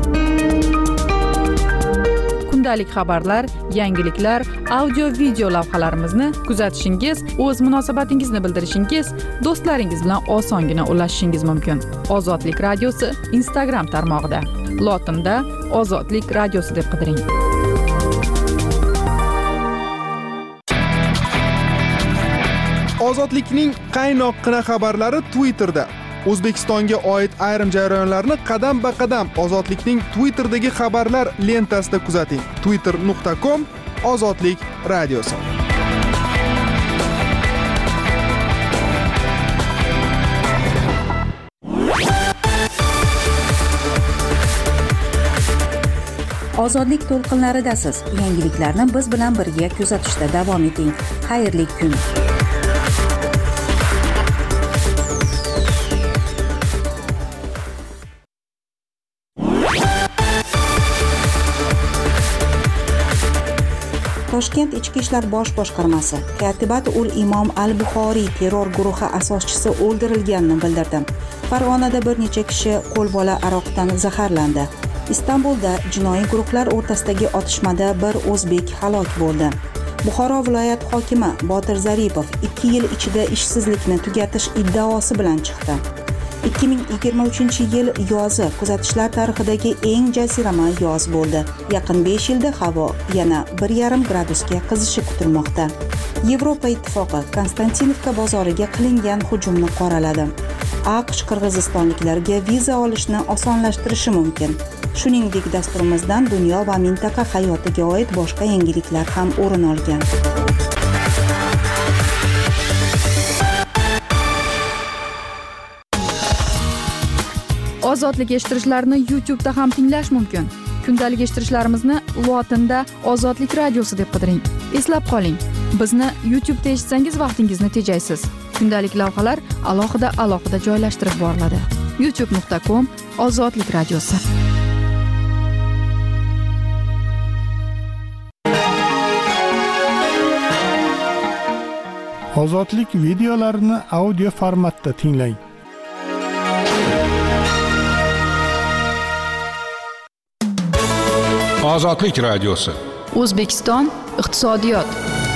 Kundalik xabarlar, yangiliklar, audio-video lavhalarimizni kuzatishingiz, o'z munosabatingizni bildirishingiz, do'stlaringiz bilan osongina ulashishingiz mumkin. Ozodlik radiosi Instagram tarmog'ida. Lotinda Ozodlik radiosi deb qidiring. Ozodlikning qaynoqqina xabarlari Twitterda. O'zbekistonga oid ayrim jarayonlarni qadam-ba-qadam Ozodlikning Twitterdagi xabarlar lentasida kuzating. twitter nuqta com Ozodlik radiosi. Ozodlik to'lqinlaridasiz. Yangiliklarni biz bilan birga kuzatishda davom eting. Xayrli kun. Toshkent Ichki ishlar bosh boshqarmasi Katibat ul Imom al-Buxoriy terror guruhi asoschisi o'ldirilganini bildirdi. Farg'onada bir necha kishi qo'lbola aroqdan zaharlandi. Istanbulda jinoiy guruhlar o'rtasidagi otishmada bir o'zbek halok bo'ldi. Buxoro viloyat hokimi Botir Zaripov ikki yil ichida ishsizlikni tugatish iddaosi bilan chiqdi. ikki ming yigirma uchinchi yil yozi kuzatishlar tarixidagi eng jazirama yoz bo'ldi. Yaqin besh yilda havo yana bir yarim gradusga qizishi kutilmoqda. Yevropa Ittifoqi Konstantinovka bozoriga qilingan hujumni qoraladi. AQSh qirg'izistonliklarga viza olishni osonlashtirishi mumkin. Shuningdek, dasturimizdan dunyo va mintaqa hayotiga oid boshqa yangiliklar ham o'rin olgan. Ozodlik eshittirishlarni YouTube'da ham tinglash mumkin. Kundalik eshittirishlarimizni lotinda Ozodlik radiosi deb qidiring. Eslab qoling, bizni YouTube'da eshitsangiz vaqtingizni tejaysiz. Kundalik lavhalar alohida alohida joylashtirib boriladi. youtube nuqta com Ozodlik radiosi. Ozodlik videolarini audio formatda tinglang. Ozodlik radiosi. O'zbekiston iqtisodiyot.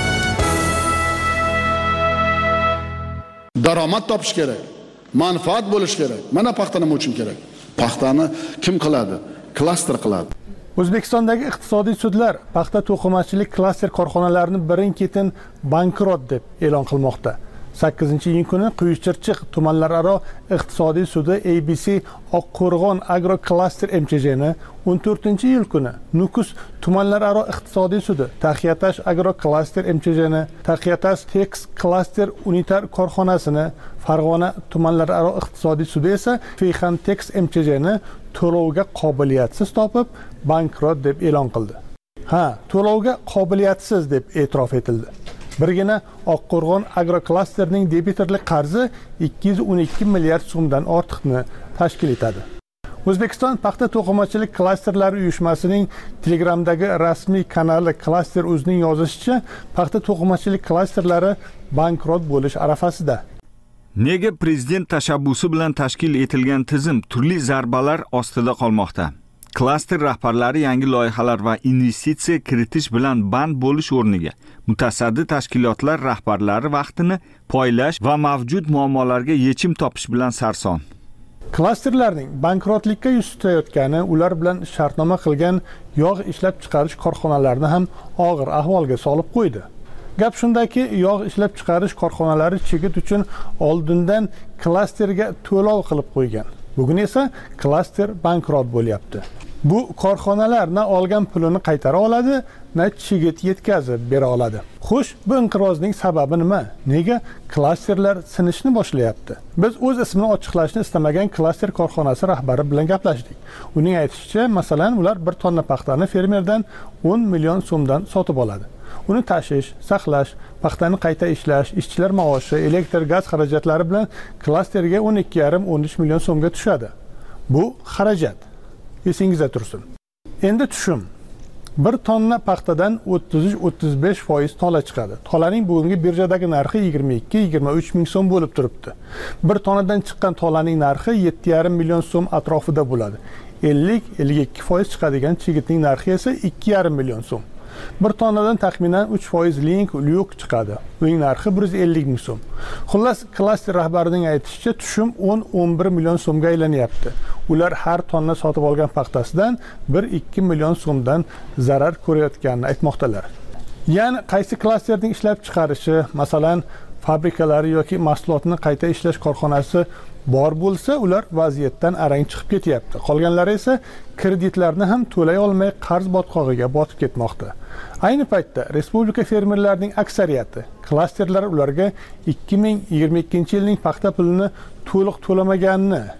Daromad topish kerak, manfaat bo'lish kerak. Mana paxta nima uchun kerak? Paxtani kim qiladi? Klaster qiladi. O'zbekistondagi iqtisodiy sudlar paxta to'qimachilik klaster korxonalarini birin-ketin bankrot deb e'lon qilmoqda. sakkizinchi iyun kuni Quyuchirchiq tumanlararo iqtisodiy sudi A B C Oqqo'rg'on Agro Cluster M Ch J ni, o'n to'rtinchi iyul kuni Nukus tumanlararo iqtisodiy sudi Taxiyatash Agro Cluster M Ch J ni, Taxiyatash Tex Cluster unitar korxonasini, Farg'ona tumanlararo iqtisodiy sudi esa Feyxan Tex M Ch J ni to'lovga qobiliyatsiz topib bankrot deb e'lon qildi. Ha, to'lovga qobiliyatsiz deb e'tirof etildi. Birgina Oqqo'rg'on Agroklasterning debitorlik qarzi ikki yuz o'n ikki milliard so'mdan ortiqni tashkil etadi. O'zbekiston paxta to'qimachilik klasterlari uyushmasining Telegramdagi rasmiy kanali Klaster o'zining yozishicha, paxta to'qimachilik klasterlari bankrot bo'lish arafasida. Nega prezident tashabbusi bilan tashkil etilgan tizim turli zarbalar ostida qolmoqda? Klaster rahbarlari yangi loyihalar va investitsiya kiritish bilan band bo'lish o'rniga mutasaddi tashkilotlar rahbarlari vaqtini poylash va mavjud muammolarga yechim topish bilan sarson. Klasterlarning bankrotlikka yuz tutayotgani ular bilan shartnoma qilgan yog' ishlab chiqarish korxonalarini ham og'ir ahvolga solib qo'ydi. Gap shundaki, yog' ishlab chiqarish korxonalari chigit uchun oldindan klasterga to'lov qilib qo'ygan. Bugun esa klaster bankrot bo'lyapti. Bu korxonalar na olgan pulini qaytara oladi, na chigit yetkazib bera oladi. Xo'sh, bu inqirozning sababi nima? Nega klasterlar sinishni boshlayapti? Biz o'z ismini ochiqlashni istamagan klaster korxonasi rahbari bilan gaplashdik. Uning aytishicha, masalan, ular bir tonna paxtani fermerdan o'n million so'mdan sotib oladi. Uni tashish, saqlash, paxtani qayta ishlash, ishchilar maoshi, elektr, gaz xarajatlari bilan klasterga o'n ikki yarim o'n uch million so'mga tushadi. Bu xarajat. Esingizda tursin. Endi tushum. Bir tonna paxtadan o'ttiz uch o'ttiz besh foiz tola chiqadi. Tolaning bugungi birjadagi narxi yigirma ikki yigirma uch ming so'm bo'lib turibdi. Bir tonadan chiqqan tolaning narxi yetti yarim million so'm atrofida bo'ladi. ellik ellik ikki foiz chiqadigan chigitning narxi esa ikki yarim million so'm. Bir tonadan taxminan uch foiz link lyuk chiqadi. Uning narxi bir yuz ellik ming so'm. Xullas, klaster rahbarining aytishicha, tushum o'n o'n bir million so'mga aylanyapti. Ular har tonna sotib olgan paxtasidan bir ikki million so'mdan zarar ko'rayotganini aytmoqdalar. Ya'ni qaysi klasterning ishlab chiqarishi, masalan, fabrikalari yoki mahsulotni qayta ishlash korxonasi bor bo'lsa, ular vaziyatdan arang chiqib ketyapti. Qolganlari esa kreditlarni ham to'lay olmay qarz botqog'iga botib ketmoqda. Ayni paytda respublika fermerlarining aksariyati klasterlar ularga ikki ming yigirma ikkinchi yilning paxta pulini to'liq to'lamaganini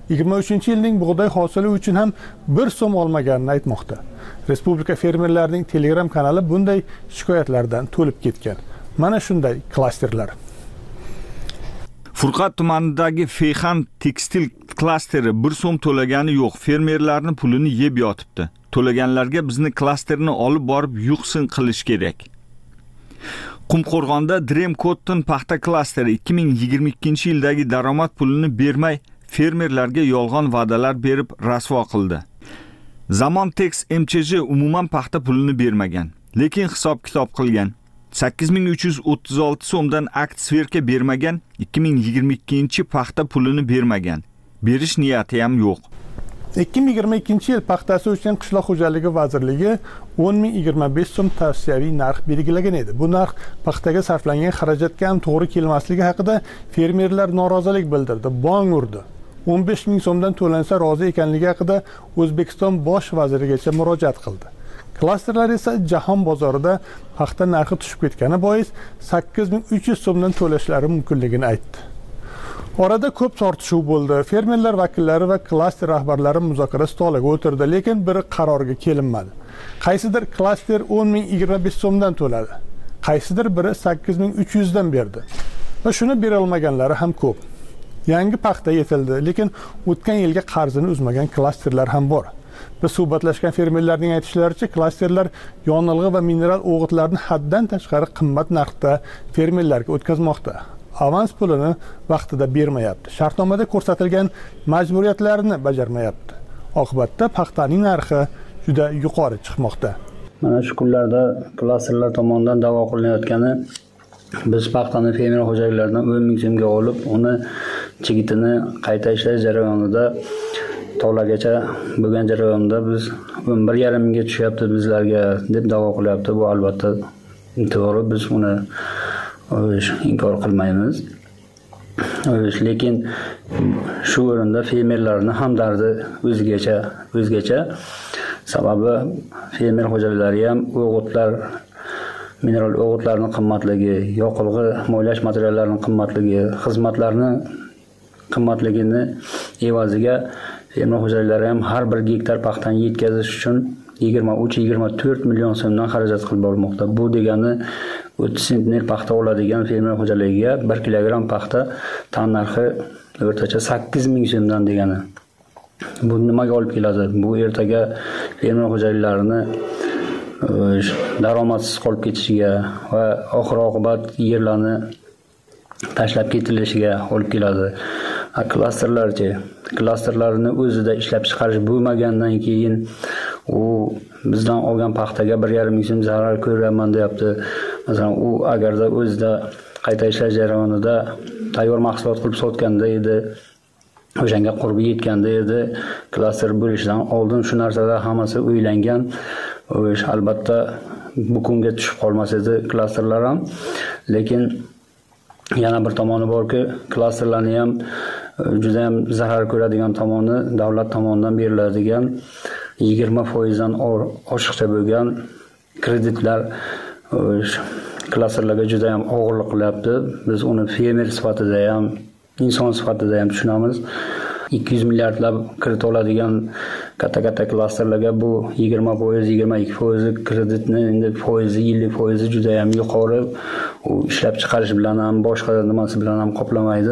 yigirma uchinchi yilning bug'doy hosili uchun ham bir so'm olmaganini aytmoqda. Respublika fermerlarining Telegram kanali bunday shikoyatlardan to'lib ketgan. Mana shunday klasterlar. Furqat tumanidagi Feyxan tekstil klasteri bir so'm to'lagani yo'q, fermerlarning pulini yeb yotibdi. To'laganlarga bizni klasterni olib borib yuqsin qilish kerak. Qumqo'rg'onda Dream Cotton paxta klasteri ikki ming yigirma ikkinchi yildagi daromad pulini bermay fermerlarga yolg'on va'dalar berib rasvo qildi. Zamontex M Ch J umuman paxta pulini bermagan, lekin hisob-kitob qilgan. sakkiz ming uch yuz o'ttiz olti so'mdan akt sverka bermagan, ikki ming yigirma ikkinchi paxta pulini bermagan. Berish niyati ham yo'q. ikki ming yigirma ikkinchi yil paxtasi uchun Qishloq xo'jaligi vazirligi o'n ming yigirma besh so'm tavsiyaviy narx belgilagan edi. Bu narx paxtaga sarflangan xarajatga ham to'g'ri kelmasligi haqida fermerlar norozilik bildirdi, bong urdi. o'n besh ming so'mdan to'lansa rozi ekanligi haqida O'zbekiston bosh vazirigacha murojaat qildi. Klasterlar esa jahon bozorida paxta narxi tushib ketgani bois sakkiz ming uch yuz so'mdan to'lashlari mumkinligini aytdi. Orada ko'p tortishuv bo'ldi. Fermerlar vakillari va klaster rahbarlari muzokara stoliga o'tirdi, lekin bir qarorga kelinmadi. Qaysidir klaster o'n ming yigirma besh so'mdan to'ladi. Qaysidir biri sakkiz ming uch yuz dan berdi. Va shuni bera olmaganlari ham ko'p. Yangi paxta yetildi, lekin o'tgan yilga qarzini uzmagan klasterlar ham bor. Biz suhbatlashgan fermerlarning aytishlaricha, klasterlar yonilg'i va mineral o'g'itlarni haddan tashqari qimmat narxda fermerlarga o'tkazmoqda. Avans pulini vaqtida bermayapti. Shartnomada ko'rsatilgan majburiyatlarini bajarmayapti. Oqibatda paxtaning narxi juda yuqori chiqmoqda. Mana shu kunlarda klasterlar tomonidan da'vo qilinayotgani, biz paxtani fermer xo'jaliklaridan o'n ming so'mga olib, uni chigitini qayta ishlash jarayonida tolagacha bo'lgan jarayonda biz o'n bir yarim mingga tushyapti bizlarga deb da'vo qilyapti. Bu albatta to'g'ri, biz uni inkor qilmaymiz. Lekin shu o'rinda fermerlarning ham dardi o'zgacha, o'zgacha. Sababi fermer xo'jaliklari ham o'g'itlar, mineral o'g'itlarning qimmatligi, yoqilg'i, mo'ylash materiallarining qimmatligi, xizmatlarning qimmatligini evaziga fermer xo'jaliklari ham har bir gektar paxtani yetkazish uchun yigirma uch yigirma to'rt million so'mdan xarajat qilib bormoqda. Bu degani o'ttiz sentner paxta oladigan fermer xo'jaligiga bir kilogramm paxta tan narxi o'rtacha sakkiz ming so'mdan degani. Bu nimaga olib keladi? Bu ertaga fermer xo'jaliklarini daromadsiz qolib ketishiga va oxir oqibat yerlarni tashlab ketilishiga olib keladi. Klasterlarchi, klasterlarni o'zida ishlab chiqarish bo'lmagandan keyin u bizdan olgan paxtaga bir yarim ming so'm zarar ko'raman deyapti. Masalan, u agarda o'zida qayta ishlash jarayonida tayyor mahsulot qilib sotganda edi, o'shanga qurbi yetganda edi, klaster bo'lishidan oldin shu narsalar hammasi o'ylangan. O'sh albatta bu kunga tushib qolmas edi klasterlar ham. Lekin yana bir tomoni borki, klasterlarni ham juda ham zarar ko'radigan tomoni davlat tomonidan beriladigan yigirma foiz dan oshiqcha bo'lgan kreditlar klasterlarga juda ham og'irlik qilyapti. Biz uni fermer sifatida ham, inson sifatida ham tushunamiz. ikki yuz milliardlab kredit oladigan katta-katta klasterlarga bu yigirma foiz, yigirma ikki foiz kreditni endi foizi, yillik foizi juda ham yuqori. U ishlab chiqarish bilan ham, boshqa nimasi bilan ham qoplamaydi.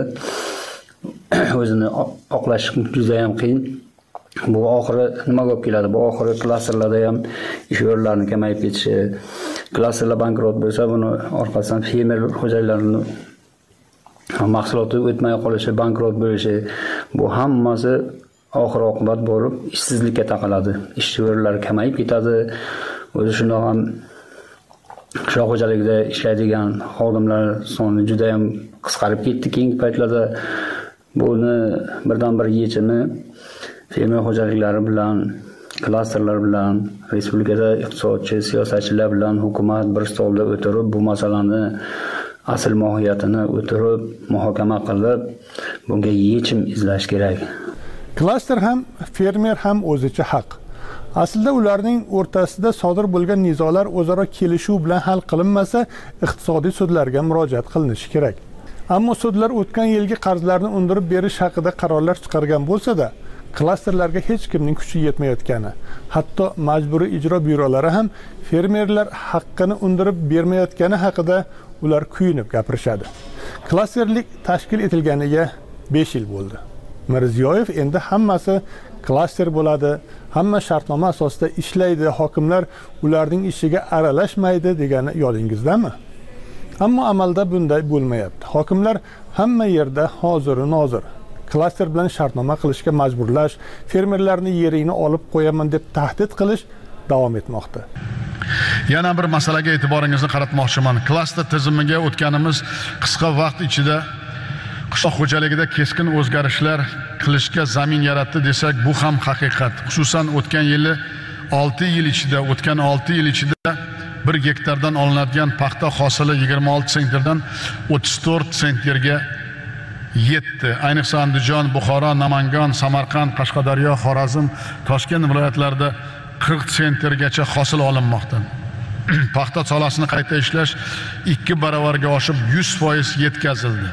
O'zini oqlash juda ham qiyin. Bu oxiri nimaga olib keladi? Bu oxiri klasterlarda ham ish o'rinlarining kamayib ketishi, klasterlar bankrot bo'lsa, buni orqasidan fermer xo'jaliklarining mahsuloti o'tmay qolishi, bankrot bo'lishi, bu hammasi oxir oqibat borib ishsizlikka taqaladi. Ishchi o'rinlari kamayib ketadi. O'zi shundoq ham qishloq xo'jaligida ishlaydigan xodimlar soni juda ham qisqarib ketdi keyingi paytlarda. Buni birdan bir yechimi fermer xo'jaliklari bilan, klasterlar bilan, respublikada iqtisodchi, siyosatchilar bilan hukumat bir stolda o'tirib bu masalani asl mohiyatini o'tirib muhokama qilib bunga yechim izlash kerak. Klaster ham, fermer ham o'zicha haq. Aslida ularning o'rtasida sodir bo'lgan nizolar o'zaro kelishuv bilan hal qilinmasa, iqtisodiy sudlarga murojaat qilinishi kerak. Ammo sudlar o'tgan yilgi qarzlarni undirib berish haqida qarorlar chiqargan bo'lsa-da, klasterlarga hech kimning kuchi yetmayotgani, hatto majburiy ijro byurolari ham fermerlar haqqini undirib bermayotgani haqida ular kuyunib gapirishadi. Klasterlik tashkil etilganiga besh yil bo'ldi. Mirziyoyev endi hammasi klaster bo'ladi, hamma shartnoma asosida ishlaydi, hokimlar ularning ishiga aralashmaydi degani yodingizdami? Ammo amalda bunday bo'lmayapti. Hokimlar hamma yerda hozir nozir. Klaster bilan shartnoma qilishga majburlash, fermerlarni yeringni olib qo'yaman deb tahdid qilish davom etmoqda. Yana bir masalaga e'tiboringizni qaratmoqchiman. Klaster tizimiga o'tganimiz qisqa vaqt ichida qishloq xo'jaligida keskin o'zgarishlar qilishga zamin yaratdi desak, bu ham haqiqat. Xususan o'tgan yili olti yil ichida, o'tgan olti yil ichida bir gektardan olinadigan paxta hosili yigirma olti sentrdan o'ttiz to'rt sentrga yetdi. Ayniqsa Andijon, Buxoro, Namangan, Samarqand, Qashqadaryo, Xorazm, Toshkent viloyatlarida qirq sentrgacha hosil olinmoqda. Paxta sohasini qayta ishlash ikki baravarga oshib yuz foiz yetkazildi.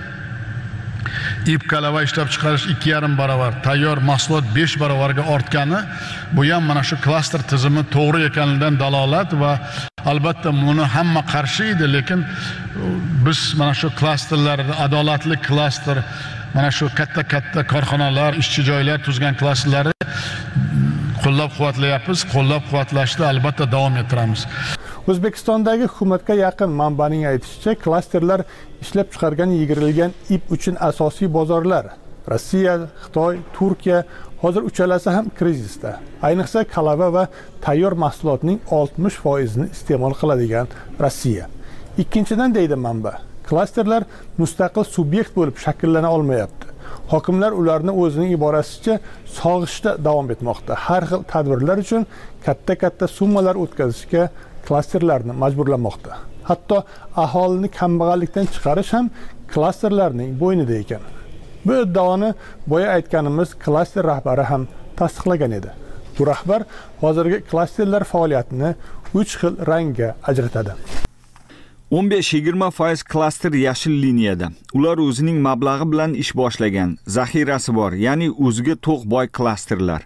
Ip kalava ishlab chiqarish ikki yarim baravar, tayyor mahsulot besh baravarga ortgani, bu ham mana shu klaster tizimi to'g'ri ekanidan dalolat va albatta buni hamma qarshi edi, lekin biz mana shu klasterlarni adolatli klaster, mana shu katta-katta korxonalar, ishchi joylar tuzgan klasterlarni qo'llab-quvvatlayapmiz, qo'llab-quvvatlashda albatta davom ettiramiz. O'zbekistondagi hukumatga yaqin manbaning aytishicha, klasterlar ishlab chiqargan yigirilgan ip uchun asosiy bozorlar Rossiya, Xitoy, Turkiya, hozir uchalasi ham krizisda. Ayniqsa kalava va tayyor mahsulotning oltmish foizini iste'mol qiladigan Rossiya. Ikkinchidan deydi manba, klasterlar mustaqil subyekt bo'lib shakllana olmayapti. Hokimlar ularni o'zining iborasicha sog'ishda davom etmoqda. Har xil tadbirlar uchun katta-katta summalar o'tkazishga klasterlarni majburlamoqda. Hatto aholini kambag'allikdan chiqarish ham klasterlarning bo'ynida ekan. Bu iddaoni boya aytganimiz klaster rahbari ham tasdiqlagan edi. Bu rahbar hozirgi klasterlar faoliyatini uch xil rangga ajratadi. o'n besh yigirma foiz klaster yashil liniyada. Ular o'zining mablag'i bilan ish boshlagan, zaxirasi bor, ya'ni o'ziga to'q boy klasterlar.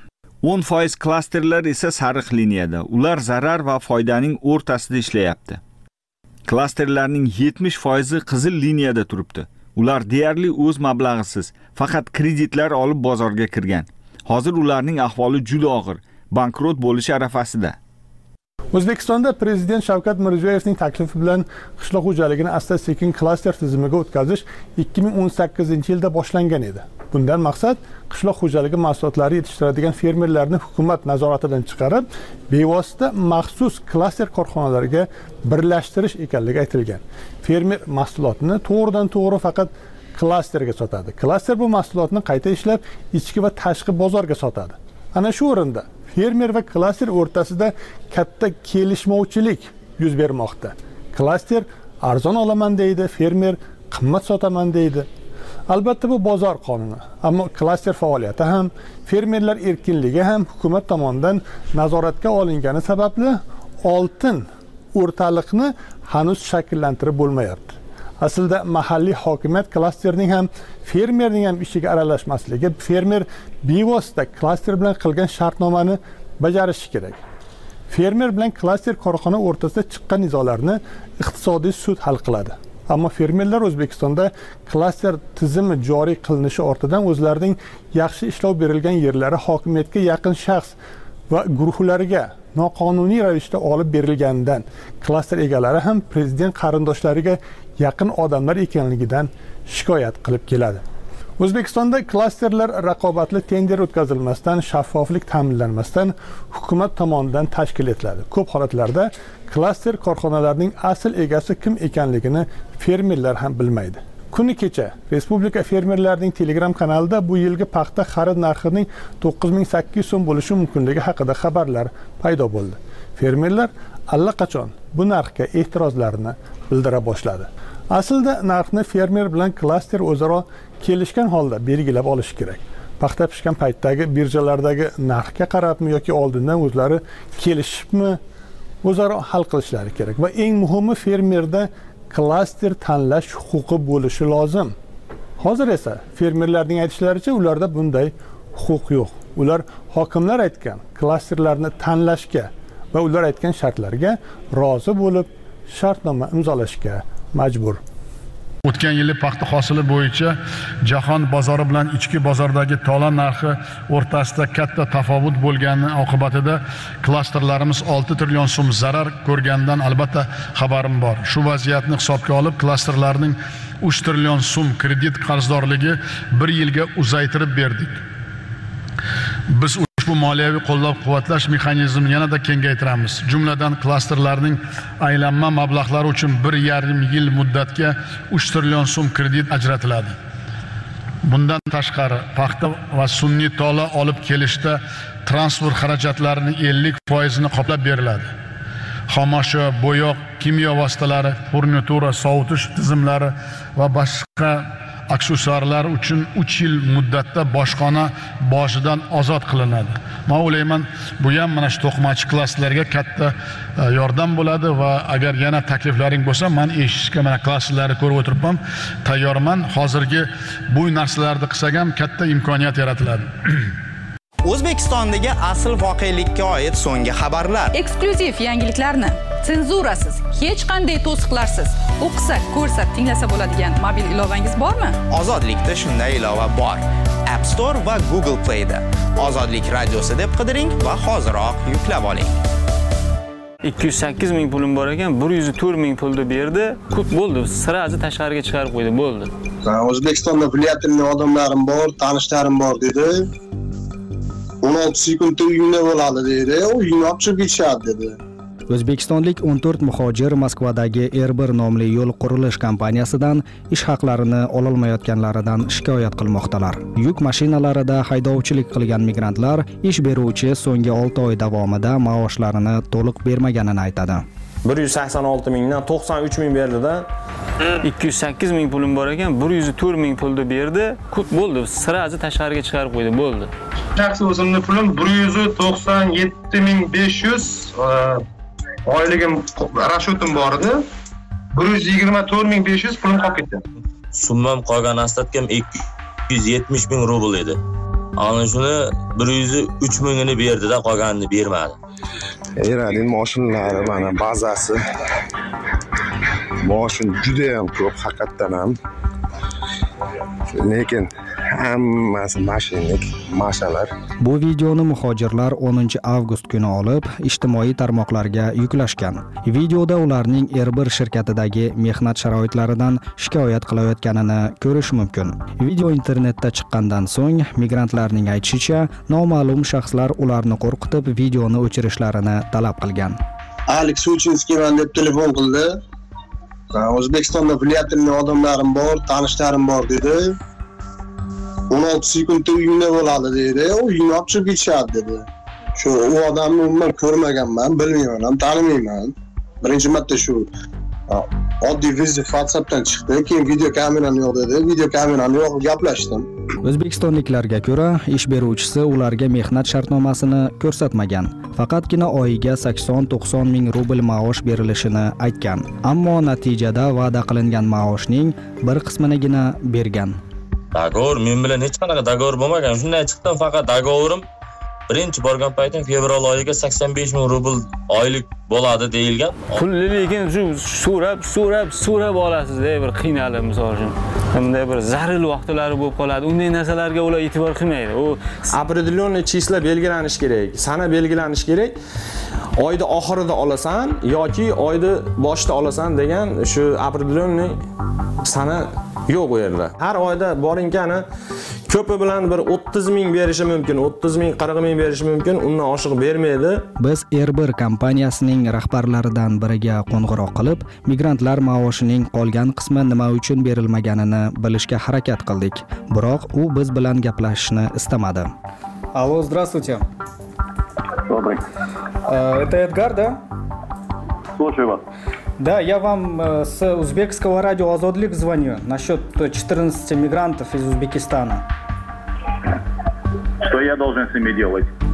o'n foiz klasterlar esa sariq liniyada. Ular zarar va foydaning o'rtasida ishlayapti. Klasterlarning yetmish foizi qizil liniyada turibdi. Ular deyarli o'z mablag'isiz, faqat kreditlar olib bozorga kirgan. Hozir ularning ahvoli juda og'ir, bankrot bo'lish arafasida. O'zbekistonda prezident Shavkat Mirziyoyevning taklifi bilan qishloq xo'jaligini asta-sekin klaster tizimiga o'tkazish ikki ming o'n sakkizinchi yilda boshlangan edi. Bundan maqsad qishloq xo'jaligi mahsulotlari yetishtiradigan fermerlarni hukumat nazoratidan chiqarib, bevosita maxsus klaster korxonalariga birlashtirish ekanligi aytilgan. Fermer mahsulotini to'g'ridan-to'g'ri faqat klasterga sotadi. Klaster bu mahsulotni qayta ishlab, ichki va tashqi bozorga sotadi. Ana shu o'rinda fermer va klaster o'rtasida katta kelishmovchilik yuz bermoqda. Klaster arzon olaman deydi, fermer qimmat sotaman deydi. Albatta bu bozor qonuni, ammo klaster faoliyati ham, fermerlar erkinligi ham hukumat tomonidan nazoratga olingani sababli oltin o'rtaliqni hanuz shakllantirib bo'lmayapti. Aslida mahalliy hokimiyat klasterning ham, fermerning ham ishiga aralashmasligi, fermer bevosita klaster bilan qilgan shartnomani bajarishi kerak. Fermer bilan klaster korxona o'rtasida chiqqan nizolarni iqtisodiy sud hal qiladi. Ammo fermerlar O'zbekistonda klaster tizimi joriy qilinishi ortidan o'zlarining yaxshi ishlov berilgan yerlari hokimiyatga yaqin shaxs va guruhlariga noqonuniy ravishda olib berilganidan, klaster egalari ham prezident qarindoshlariga yaqin odamlar ekanligidan shikoyat qilib keladi. O'zbekistonda klasterlar raqobatli tender o'tkazilmasdan, shaffoflik ta'minlanmasdan hukumat tomonidan tashkil etiladi. Ko'p holatlarda klaster korxonalarining asl egasi kim ekanligini fermerlar ham bilmaydi. Kuni kecha Respublika fermerlarining Telegram kanalida bu yilgi paxta xarid narxining to'qqiz ming sakkiz yuz so'm bo'lishi mumkinligi haqida xabarlar paydo bo'ldi. Fermerlar allaqachon bu narxga e'tirozlarini bildira boshladi. Aslida narxni fermer bilan klaster o'zaro kelishgan holda belgilab olish kerak. Paxta pishgan paytdagi birjalardagi narxga qarabmi yoki oldindan o'zlari kelishibmi, o'zaro hal qilishlari kerak. Va eng muhimi fermerda klaster tanlash huquqi bo'lishi lozim. Hozir esa fermerlarning aytishlaricha ularda bunday huquq yo'q. Ular hokimlar aytgan klasterlarni tanlashga va ular aytgan shartlarga rozi bo'lib, shartnoma imzolashga majbur. O'tgan yili paxta hosili bo'yicha jahon bozori bilan ichki bozordagi tola narxi o'rtasida katta tafovut bo'lgani oqibatida klasterlarimiz olti trillion so'm zarar ko'rganidan albatta xabarim bor. Shu vaziyatni hisobga olib, klasterlarning uch trillion so'm kredit qarzdorligi bir yilga uzaytirib berdik. Biz ushbu moliyaviy qo'llab-quvvatlash mexanizmini yanada kengaytiramiz. Jumladan klasterlarning aylanma mablag'lari uchun bir yarim yil muddatga uch trillion so'm kredit ajratiladi. Bundan tashqari, paxta va sun'iy tola olib kelishda transport xarajatlarining ellik foizini qoplab beriladi. Xomashyo, bo'yoq, kimyo vositalari, furnitura, sovutish tizimlari va boshqa aksessuarlar uchun uch yil muddatda bojxona bojidan ozod qilinadi. Men o'ylayman, bu ham mana shu to'qimachi klasslarga katta yordam bo'ladi va agar yana takliflaring bo'lsa, men eshitishga mana klasslarni ko'rib o'tiribman, tayyorman. Hozirgi bu narsalarni qilsak ham katta imkoniyat yaratiladi. O'zbekistondagi asl voqelikka oid so'nggi xabarlar, eksklyuziv yangiliklarni senzurasiz, hech qanday to'siqlarsiz o'qisa, ko'rsa, tinglasa bo'ladigan mobil ilovangiz bormi? Ozodlikda shunday ilova bor. App Store va Google Play da Ozodlik radiosi deb qidiring va hoziroq yuklab oling. ikki yuz sakkiz ming pulim bor ekan, bir yuz to'rt ming pulni berdi. Ko'p bo'ldi, siraji tashqariga chiqarib qo'ydi, bo'ldi. O'zbekistonda viloyatimning odamlarim bor, tanishlarim bor dedi. o'n olti sekundda uyingda bo'ladi dedi. Uyingni olib chiqib ketishadi dedi. O'zbekistonlik o'n to'rt muhojir Moskvadagi R bir nomli yo'l qurilish kompaniyasidan ish haqlarini ololmayotganlaridan shikoyat qilmoqdalar. Yuk mashinalarida haydovchilik qilgan migrantlar ish beruvchi so'nggi olti oy davomida maoshlarini to'liq bermaganini aytadi. bir yuz sakson olti mingdan to'qson uch ming berdida, ikki yuz sakkiz ming pulim bor ekan, bir yuz to'rt ming pulni berdi. Ko'p bo'ldi, siraji tashqariga chiqarib qo'ydi, bo'ldi. Shaxsiy o'zimning pulim bir yuz to'qson yetti ming besh yuz, oyligim rashutim bor edi. bir yuz yigirma to'rt ming besh yuz pulim qolib ketdi. Summam qolgan ostatkam ikki yuz yetmish ming rubl edi. Ana shuni bir yuz uch mingini berdi-da, qolganini bermadi. Eraning mashinalari mana bazasi. Mashin juda ham ko'p, haqiqatan ham. Lekin hammasi mashinik, mashinalar. Bu videoni muhojirlar o'ninchi avgust kuni olib, ijtimoiy tarmoqlarga yuklashgan. Videoda ularning R bir shirkatidagi mehnat sharoitlaridan shikoyat qilayotganini ko'rish mumkin. Video internetda chiqqandan so'ng, migrantlarning aytishicha, noma'lum shaxslar ularni qo'rqitib, videoni o'chirishlarini talab qilgan. Alex Suchinskiy men deb telefon qildi. O'zbekistonda viloyatimning odamlarim bor, tanishlarim bor dedi. o'n olti sekundda uyingda bo'ladi dedi. Uyingni olib chiqib ketishadi dedi. Shu u odamni umuman ko'rmaganman, bilmayman, ham tanimayman. Birinchi marta shu oddiy video WhatsAppdan chiqdi, keyin video kameram yo'q dedi. Video kameram yo'q, gaplashdim. O'zbekistonliklarga ko'ra, ish beruvchisi ularga mehnat shartnomasini ko'rsatmagan. Faqatgina oyiga sakson to'qson ming rubl maosh berilishini aytgan. Ammo natijada va'da qilingan maoshning bir qisminigina bergan. Dogovor men bilan hech qanaqa dogovor bo'lmagan. Shunday chiqdim, faqat dogovorim birinchi borgan paytim fevral oyiga sakson besh ming rubl oylik bo'ladi deyilgan. Pulni lekin shu so'rab, so'rab, so'rab olasiz-da, bir qiynalib misol uchun. Bunday bir zarur vaqtlari bo'lib qoladi. Unday narsalarga ular e'tibor qilmaydi. U определённый числа belgilanish kerak, sana belgilanish kerak. Oyda oxirida olasan yoki oyda boshida olasan degan shu определённый sana yo'q u yerda. Har oyda borinkani ko'pi bilan bir o'ttiz ming berishi mumkin, o'ttiz ming, qirq ming berishi mumkin, undan oshiq bermaydi. Biz R bir kompaniyasining rahbarlaridan biriga qo'ng'iroq qilib, migrantlar maoshining qolgan qismi nima uchun berilmaganini bilishga harakat qildik. Biroq u biz bilan gaplashishni istamadi. Алло, здравствуйте. Добрый. Это Эдгар, да? Слушаю вас. Да, я вам с узбекского радио «Озодлик» звоню насчет четырнадцати мигрантов из Узбекистана. Что я должен с ними делать?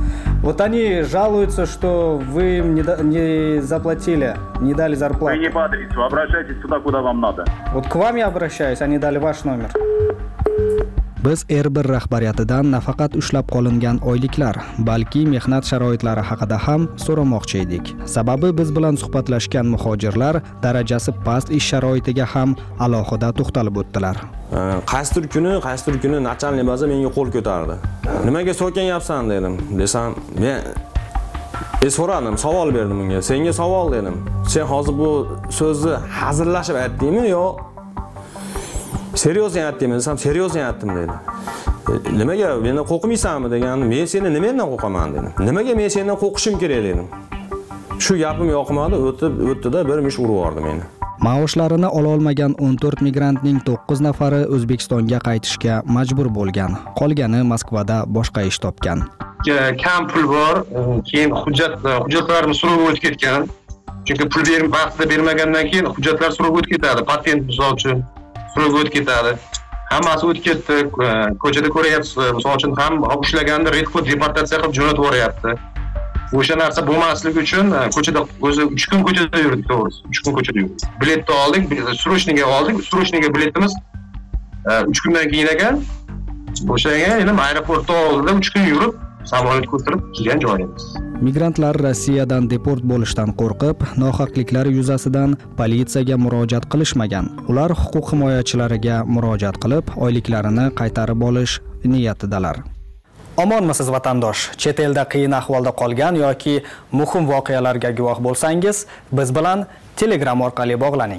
Вот они жалуются, что вы им не, да, не заплатили, не дали зарплату. Вы не по адресу, обращайтесь туда, куда вам надо. Вот к вам я обращаюсь, они дали ваш номер. Biz Erber rahbariyatidan nafaqat ushlab qolingan oyliklar, balki mehnat sharoitlari haqida ham so'ramoqchi edik. Sababi biz bilan suhbatlashgan muhojirlar darajasi past ish sharoitiga ham alohida to'xtalib o'tdilar. Qaysidir kuni, qaysidir kuni nachalnik baza menga qo'l ko'tardi. Nimaga so'kanyapsan dedim. Desam, men e so'radim, savol berdim unga. Senga savol dedim. Sen hozir bu so'zni hazillashib aytdingmi yo seriozdan aytdingmi desam, seriozdan aytdim dedi. Nimaga mendan qo'rqmaysanmi deganim, men seni nimadan qo'rqaman dedim. Nimaga men sendan qo'rqishim kerak dedim. Shu gapim yoqmadi, o'tib o'tdi-da bir mish urib yubordi meni. Maoshlarini ola olmagan o'n to'rt migrantning to'qqiz nafari O'zbekistonga qaytishga majbur bo'lgan. Qolgani Moskvada boshqa ish topgan. Kam pul bor, keyin hujjat hujjatlarimiz so'rovga o'tib ketgan. Chunki pul berib vaqtida bermagandan keyin hujjatlar so'rovga o'tib ketadi. Patent misol uchun so'rovga o'tib ketadi. Hammasi o'tib ketdi. Ko'chada ko'ryapsiz, misol uchun ham ushlaganda redkod deportatsiya qilib jo'natib yuboryapti. O'sha narsa bo'lmasligi uchun ko'chada o'zi uch kun ko'chada yurdik, to'g'risi. uch kun ko'chada yurdik. Biletni oldik, srochniga oldik. Srochniga biletimiz uch kundan keyin ekan. O'shaga yana aeroportda oldida uch kun yurib, samolyotga o'tirib kelgan joyimiz. Migrantlar Rossiyadan deport bo'lishdan qo'rqib, nohaqliklar yuzasidan politsiyaga murojaat qilishmagan. Ular huquq himoyachilariga murojaat qilib, oyliklarini qaytarib olish niyatidalar. Omonmisiz vatandosh? Chet elda qiyin ahvolda qolgan yoki muhim voqealarga guvoh bo'lsangiz, biz bilan Telegram orqali bog'laning.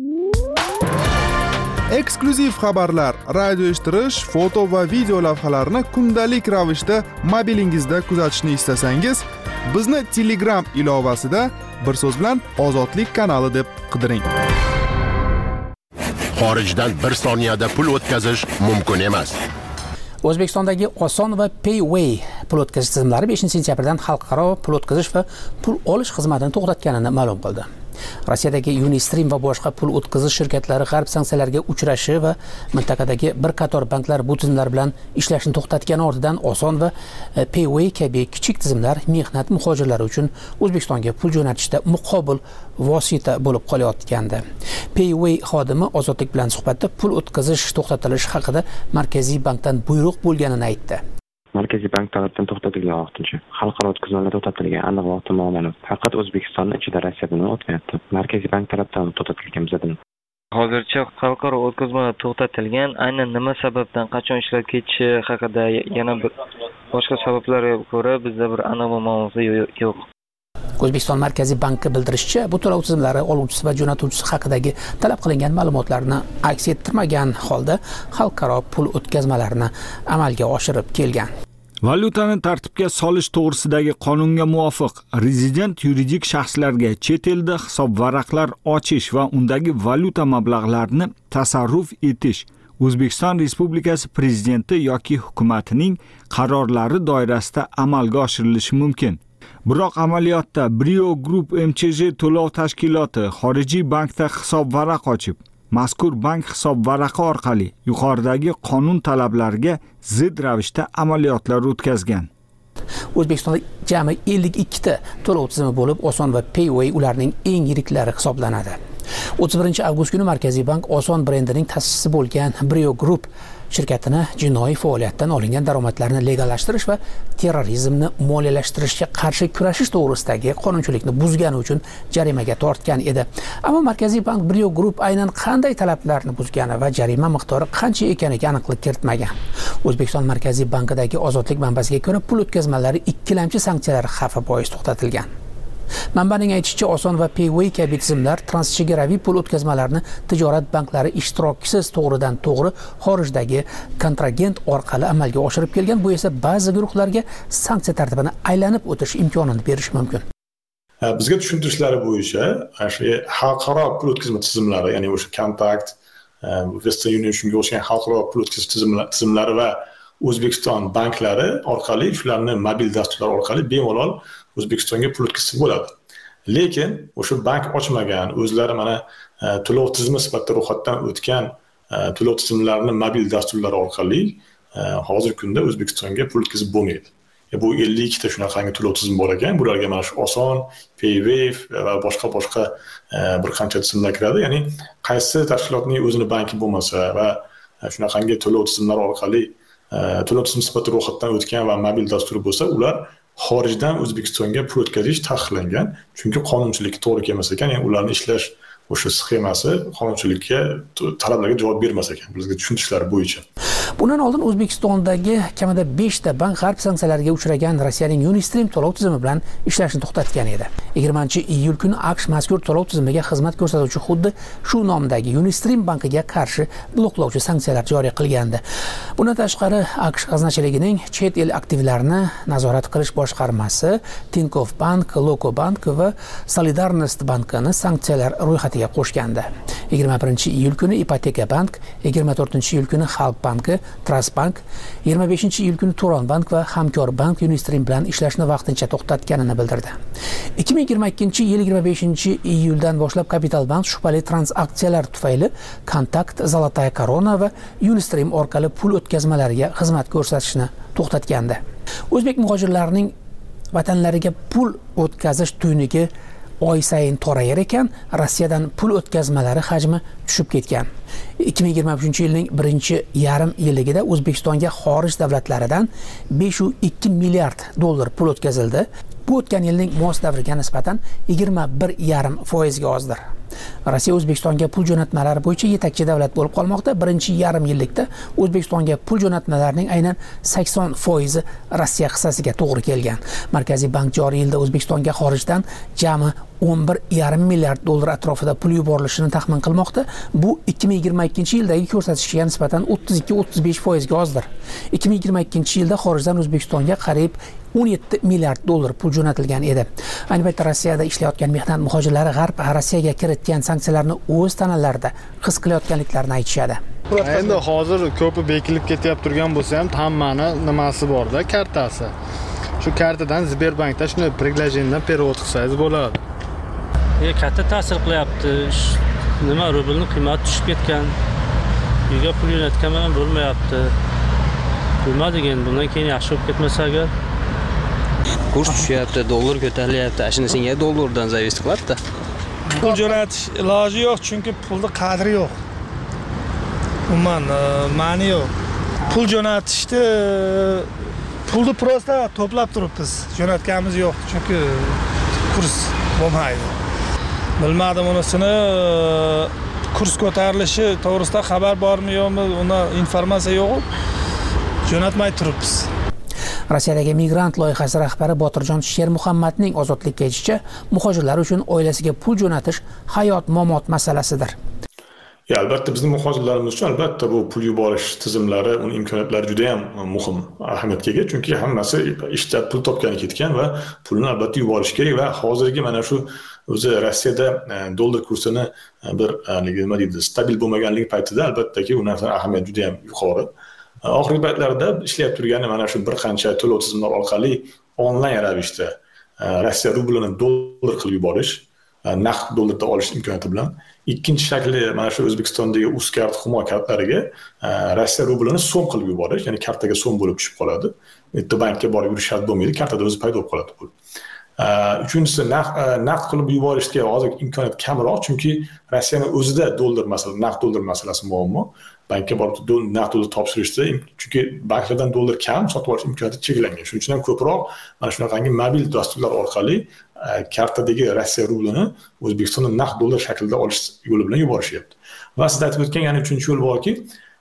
Eksklyuziv xabarlar, radio eshittirish, foto va video lavhalarni kundalik ravishda mobilingizda kuzatishni istasangiz, bizni Telegram ilovasida bir so'z bilan Ozodlik kanali deb qidiring. Xorijdan bir soniyada pul o'tkazish mumkin emas. O'zbekistondagi oson va Payway pul o'tkazish tizimlari beshinchi sentyabrdan xalqaro pul o'tkazish va pul olish xizmatini to'xtatganini ma'lum qildi. Rossiyadagi Unistream va boshqa pul o'tkazish shirkatlari g'arb sanksiyalarga uchrashi va mintaqadagi bir qator banklar bu tizimlar bilan ishlashni to'xtatgani ortidan oson va Payway kabi kichik tizimlar mehnat muhojirlari uchun O'zbekistonga pul jo'natishda muqobil vosita bo'lib qolayotgandi. Payway xodimi Ozodlik bilan suhbatda pul o'tkazish to'xtatilishi haqida Markaziy bankdan buyruq bo'lganini aytdi. Markaziy bank tomonidan to'xtatilgan vaqtincha xalqaro o'tkazmalar to'xtatilgan aniq vaqti ma'lum. Faqat O'zbekistonning ichida Rossiyadan o'tmayapti. Markaziy bank tarafdan to'xtatilgan bizdan. Hozircha xalqaro o'tkazmalar to'xtatilgan, aynan nima sababdan qachon ishlab ketishi haqida yana bir boshqa sabablarga ko'ra bizda bir aniq ma'lumot yo'q. O'zbekiston Markaziy banki bildirishicha, bu to'lov tizimlari oluvchisi va jo'natuvchisi haqidagi talab qilingan ma'lumotlarni aks ettirmagan holda xalqaro pul o'tkazmalarini amalga oshirib kelgan. Valyutani tartibga solish to'g'risidagi qonunga muvofiq rezident yuridik shaxslarga chet elda hisob varaqlar ochish va undagi valyuta mablag'larini tasarruf etish O'zbekiston Respublikasi prezidenti yoki hukumatining qarorlari doirasida amalga oshirilishi mumkin. Biroq amaliyotda Brio Group M Ch J to'lov tashkiloti xorijiy bankda hisob varaq ochib, mazkur bank hisob varaqi orqali yuqoridagi qonun talablariga zid ravishda amaliyotlar o'tkazgan. O'zbekistonda jami ellik ikkita to'lov tizimi bo'lib, Oson va Payway ularning eng yiriklari hisoblanadi. o'ttiz birinchi avgust kuni Markaziy bank Oson brendining ta'sischisi bo'lgan Brio Group shirkatini jinoiy faoliyatdan olingan daromadlarni legallashtirish va terrorizmni moliyalashtirishga qarshi kurashish to'g'risidagi qonunchilikni buzgani uchun jarimaga tortgan edi. Ammo Markaziy bank Brio Group aynan qanday talablarni buzgani va jarima miqdori qancha ekaniga aniqlik kiritmagan. O'zbekiston Markaziy bankidagi Ozodlik manbasiga ko'ra, pul o'tkazmalari ikkilamchi sanksiyalar xavfi bois to'xtatilgan. Manbaning aytishicha, Oson va Payway kabi tizimlar transchegaraviy pul o'tkazmalarini tijorat banklari ishtirokisiz to'g'ridan to'g'ri xorijdagi kontragent orqali amalga oshirib kelgan. Bu esa ba'zi guruhlarga sanksiya tartibini aylanib o'tish imkonini berishi mumkin. Bizga tushuntirishlari bo'yicha, shu xalqaro pul o'tkazma tizimlari, ya'ni o'sha Contact, Western Union shunga o'xshagan xalqaro pul o'tkazish tizimlari va O'zbekiston banklari orqali shularni mobil dasturlar orqali bemalol O'zbekistonga pul o'tkazsa bo'ladi. Lekin o'sha bank ochmagan, o'zlari mana to'lov tizimi sifatida ro'yxatdan o'tgan to'lov tizimlarini mobil dasturlar orqali hozirgi kunda O'zbekistonga pul o'tkazib bo'lmaydi. bu ellik ikkita shunaqangi to'lov tizimi bor ekan. Bularga mana shu oson, PayWave va boshqa boshqa bir qancha tizimlar kiradi. Ya'ni qaysi tashkilotning o'zini banki bo'lmasa va shunaqangi to'lov tizimlari orqali to'lov tizimi sifatida ro'yxatdan o'tgan va mobil dasturi bo'lsa, ular xorijdan O'zbekistonga pul o'tkazish taqiqlangan. Chunki qonunchilikka to'g'ri kelmas ekan, ya'ni ularni ishlash o'sha sxemasi qonunchilikka, talablarga javob bermas ekan, bizga tushuntishlari bo'yicha. Bundan oldin O'zbekistondagi kamida besh ta bank g'arb sanksiyalarga uchragan Rossiyaning Unistream to'lov tizimi bilan ishlashni to'xtatgan edi. yigirmanchi iyul kuni AQSh mazkur to'lov tizimiga xizmat ko'rsatuvchi xuddi shu nomdagi Unistream bankiga qarshi bloklovchi sanksiyalar joriy qilgandi. Bundan tashqari AQSh g'aznachiligining chet el aktivlarini nazorat qilish boshqarmasi Tinkoff Bank, Loko Bank va Solidarnost bankini sanksiyalar ro'yxatiga qo'shgandi. yigirma birinchi iyul kuni Ipoteka Bank, yigirma to'rtinchi iyul kuni Xalq banki, Trust Bank, yigirma beshinchi iyul kuni Turon Bank va Hamkor Bank Unistream bilan ishlashni vaqtincha to'xtatganini bildirdi. ikki ming yigirma ikkinchi yil yigirma beshinchi iyuldan boshlab Kapital Bank shubhali transaksiyalar tufayli Kontakt, Zolotaya Korona va Unistream orqali pul o'tkazmalariga xizmat ko'rsatishni to'xtatgandi. O'zbek muhojirlarining vatanlariga pul o'tkazish tuynigi oy sayin torayar ekan, Rossiyadan pul o'tkazmalari hajmi tushib ketgan. ikki ming yigirma uchinchi yilning birinchi yarim yilligida O'zbekistonga xorij davlatlaridan besh nuqta ikki milliard dollar pul o'tkazildi. Bu o'tgan yilning mos davriga nisbatan yigirma bir nuqta besh foizga ozdir. Rossiya O'zbekistonga pul jo'natmalari bo'yicha yetakchi davlat bo'lib qolmoqda. Birinchi yarim yillikda O'zbekistonga pul jo'natmalarining aynan sakson foizi Rossiya hissasiga to'g'ri kelgan. Markaziy bank joriy yilda O'zbekistonga xorijdan jami o'n bir nuqta besh milliard dollar atrofida pul yuborilishini taxmin qilmoqda. Bu ikki ming yigirma ikkinchi yildagi ko'rsatkichga nisbatan o'ttiz ikki o'ttiz besh foizga ozdir. ikki ming yigirma ikkinchi yilda xorijdan O'zbekistonga qariyb o'n yetti milliard dollar pul jo'natilgan edi. Ayni paytda Rossiyada ishlayotgan mehnat muhojirlari G'arb Rossiyaga kiritgan sanksiyalarni o'z tanalarida his qilayotganliklarini aytishadi. Endi hozir ko'pi bekilib ketyapti turgan bo'lsa ham hammani nimasi borda, kartasi. Shu kartadan Sberbankda shuni приглашениеdan перевод qilsangiz bo'ladi. E, katta ta'sir qilyapti. Nima, rublning qiymati tushib ketgan. Uyga pul jo'natgan bilan bo'lmayapti. Bilmadik endi, bundan keyin yaxshi bo'lib ketmasa agar. Kurs tushyapti, dollar ko'tarilyapti. Ashuni senga dollardan zavist qilyapti. Pul jo'natish iloji yo'q, chunki pulning qadri yo'q. Umuman ma'ni yo'q. Pul jo'natishni pulni prosta to'plab turibmiz. Jo'natganimiz yo'q, chunki kurs bo'lmaydi. Bilmadim unisini kurs ko'tarilishi to'g'risida xabar bormi yo'qmi, unda informatsiya yo'q. Jo'natmay turibmiz. Rossiyadagi migrant loyihasi rahbari Botirjon Shermuhammadning ozodlikka aytishicha, muhojirlar uchun oilasiga pul jo'natish hayot-mamot masalasidir. Ya, albatta bizning muhojirlarimiz uchun albatta bu pul yuborish tizimlari, uning imkoniyatlari juda ham muhim, ahamiyatga ega, chunki hammasi ishda pul topgani ketgan va pulni albatta yuborish kerak va hozirgi mana shu o'zi Rossiyada dollar kursini bir nima deydi, stabil bo'lmaganligi paytida albattaki u narsaning ahamiyati juda ham yuqori. Oxirgi paytlarda ishlayib turgani mana shu bir qancha to'lov tizimlari orqali onlayn ravishda Rossiya rublini dollar qilib yuborish, naqd dollarda olish imkoniyati bilan. Ikkinchi shakli mana shu O'zbekistondagi Uzkart Humo kartalariga Rossiya rublini so'm qilib yuborish, ya'ni kartaga so'm bo'lib tushib qoladi. Bitta bankka borib yurish shart bo'lmaydi, kartada o'zi paydo bo'lib qoladi pul. Uchinchisi naqd qilib yuborishga hozir imkoniyat kamroq, chunki Rossiyaning o'zida dollar masalasi, naqd dollar masalasi muammo. Bankka borib naqd dollar topshirishda, chunki banklardan dollar kam, sotib olish imkoniyati cheklangan. Shuning uchun ham ko'proq mana shunaqangi mobil dasturlar orqali kartadagi Rossiya rublini O'zbekistonda naqd dollar shaklida olish yo'li bilan yuborishyapti. Va siz aytib o'tgan yana uchinchi yo'l borki,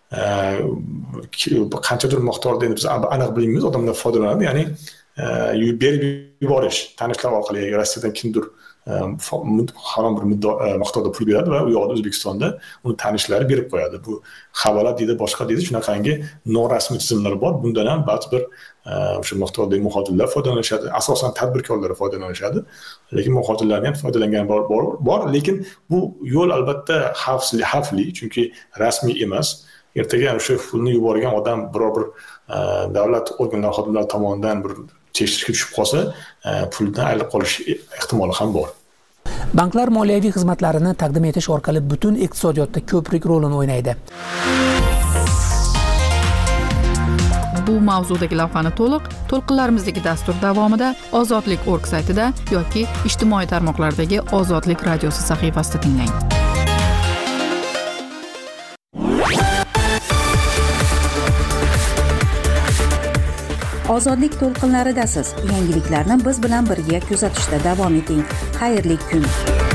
qanchadir miqdorda endi biz aniq bilmaymiz, odamlar foydalanadi, ya'ni berib yuborish, tanishlar orqali Rossiyadan kimdir harom bir miqdorda pul beradi va u yoqda O'zbekistonda uni tanishlari berib qo'yadi. Bu havola deydi, boshqa deydi, shunaqangi norasmiy tizimlar bor. Bundan ham ba'zi bir o'sha miqdordagi muhojirlar foydalanishadi, asosan tadbirkorlar foydalanishadi. Lekin muhojirlardan ham foydalangan bor, bor, lekin bu yo'l albatta xavfli, xavfli, chunki rasmiy emas. Ertaga o'sha pulni yuborgan odam biror bir davlat organlari xodimlari tomonidan bir tekshirishga tushib qolsa, puldan ayrilib qolish ehtimoli ham bor. Banklar moliyaviy xizmatlarini taqdim etish orqali butun iqtisodiyotda ko'prik rolini o'ynaydi. bu mavzudagi lavhani to'liq to'lqinlarimizdagi dastur davomida Ozodlik nokta org saytida yoki ijtimoiy tarmoqlardagi Ozodlik radiosi sahifasida tinglang. Ozodlik to'lqinlaridasiz. Yangiliklarni biz bilan birga kuzatishda davom eting. Xayrli kun.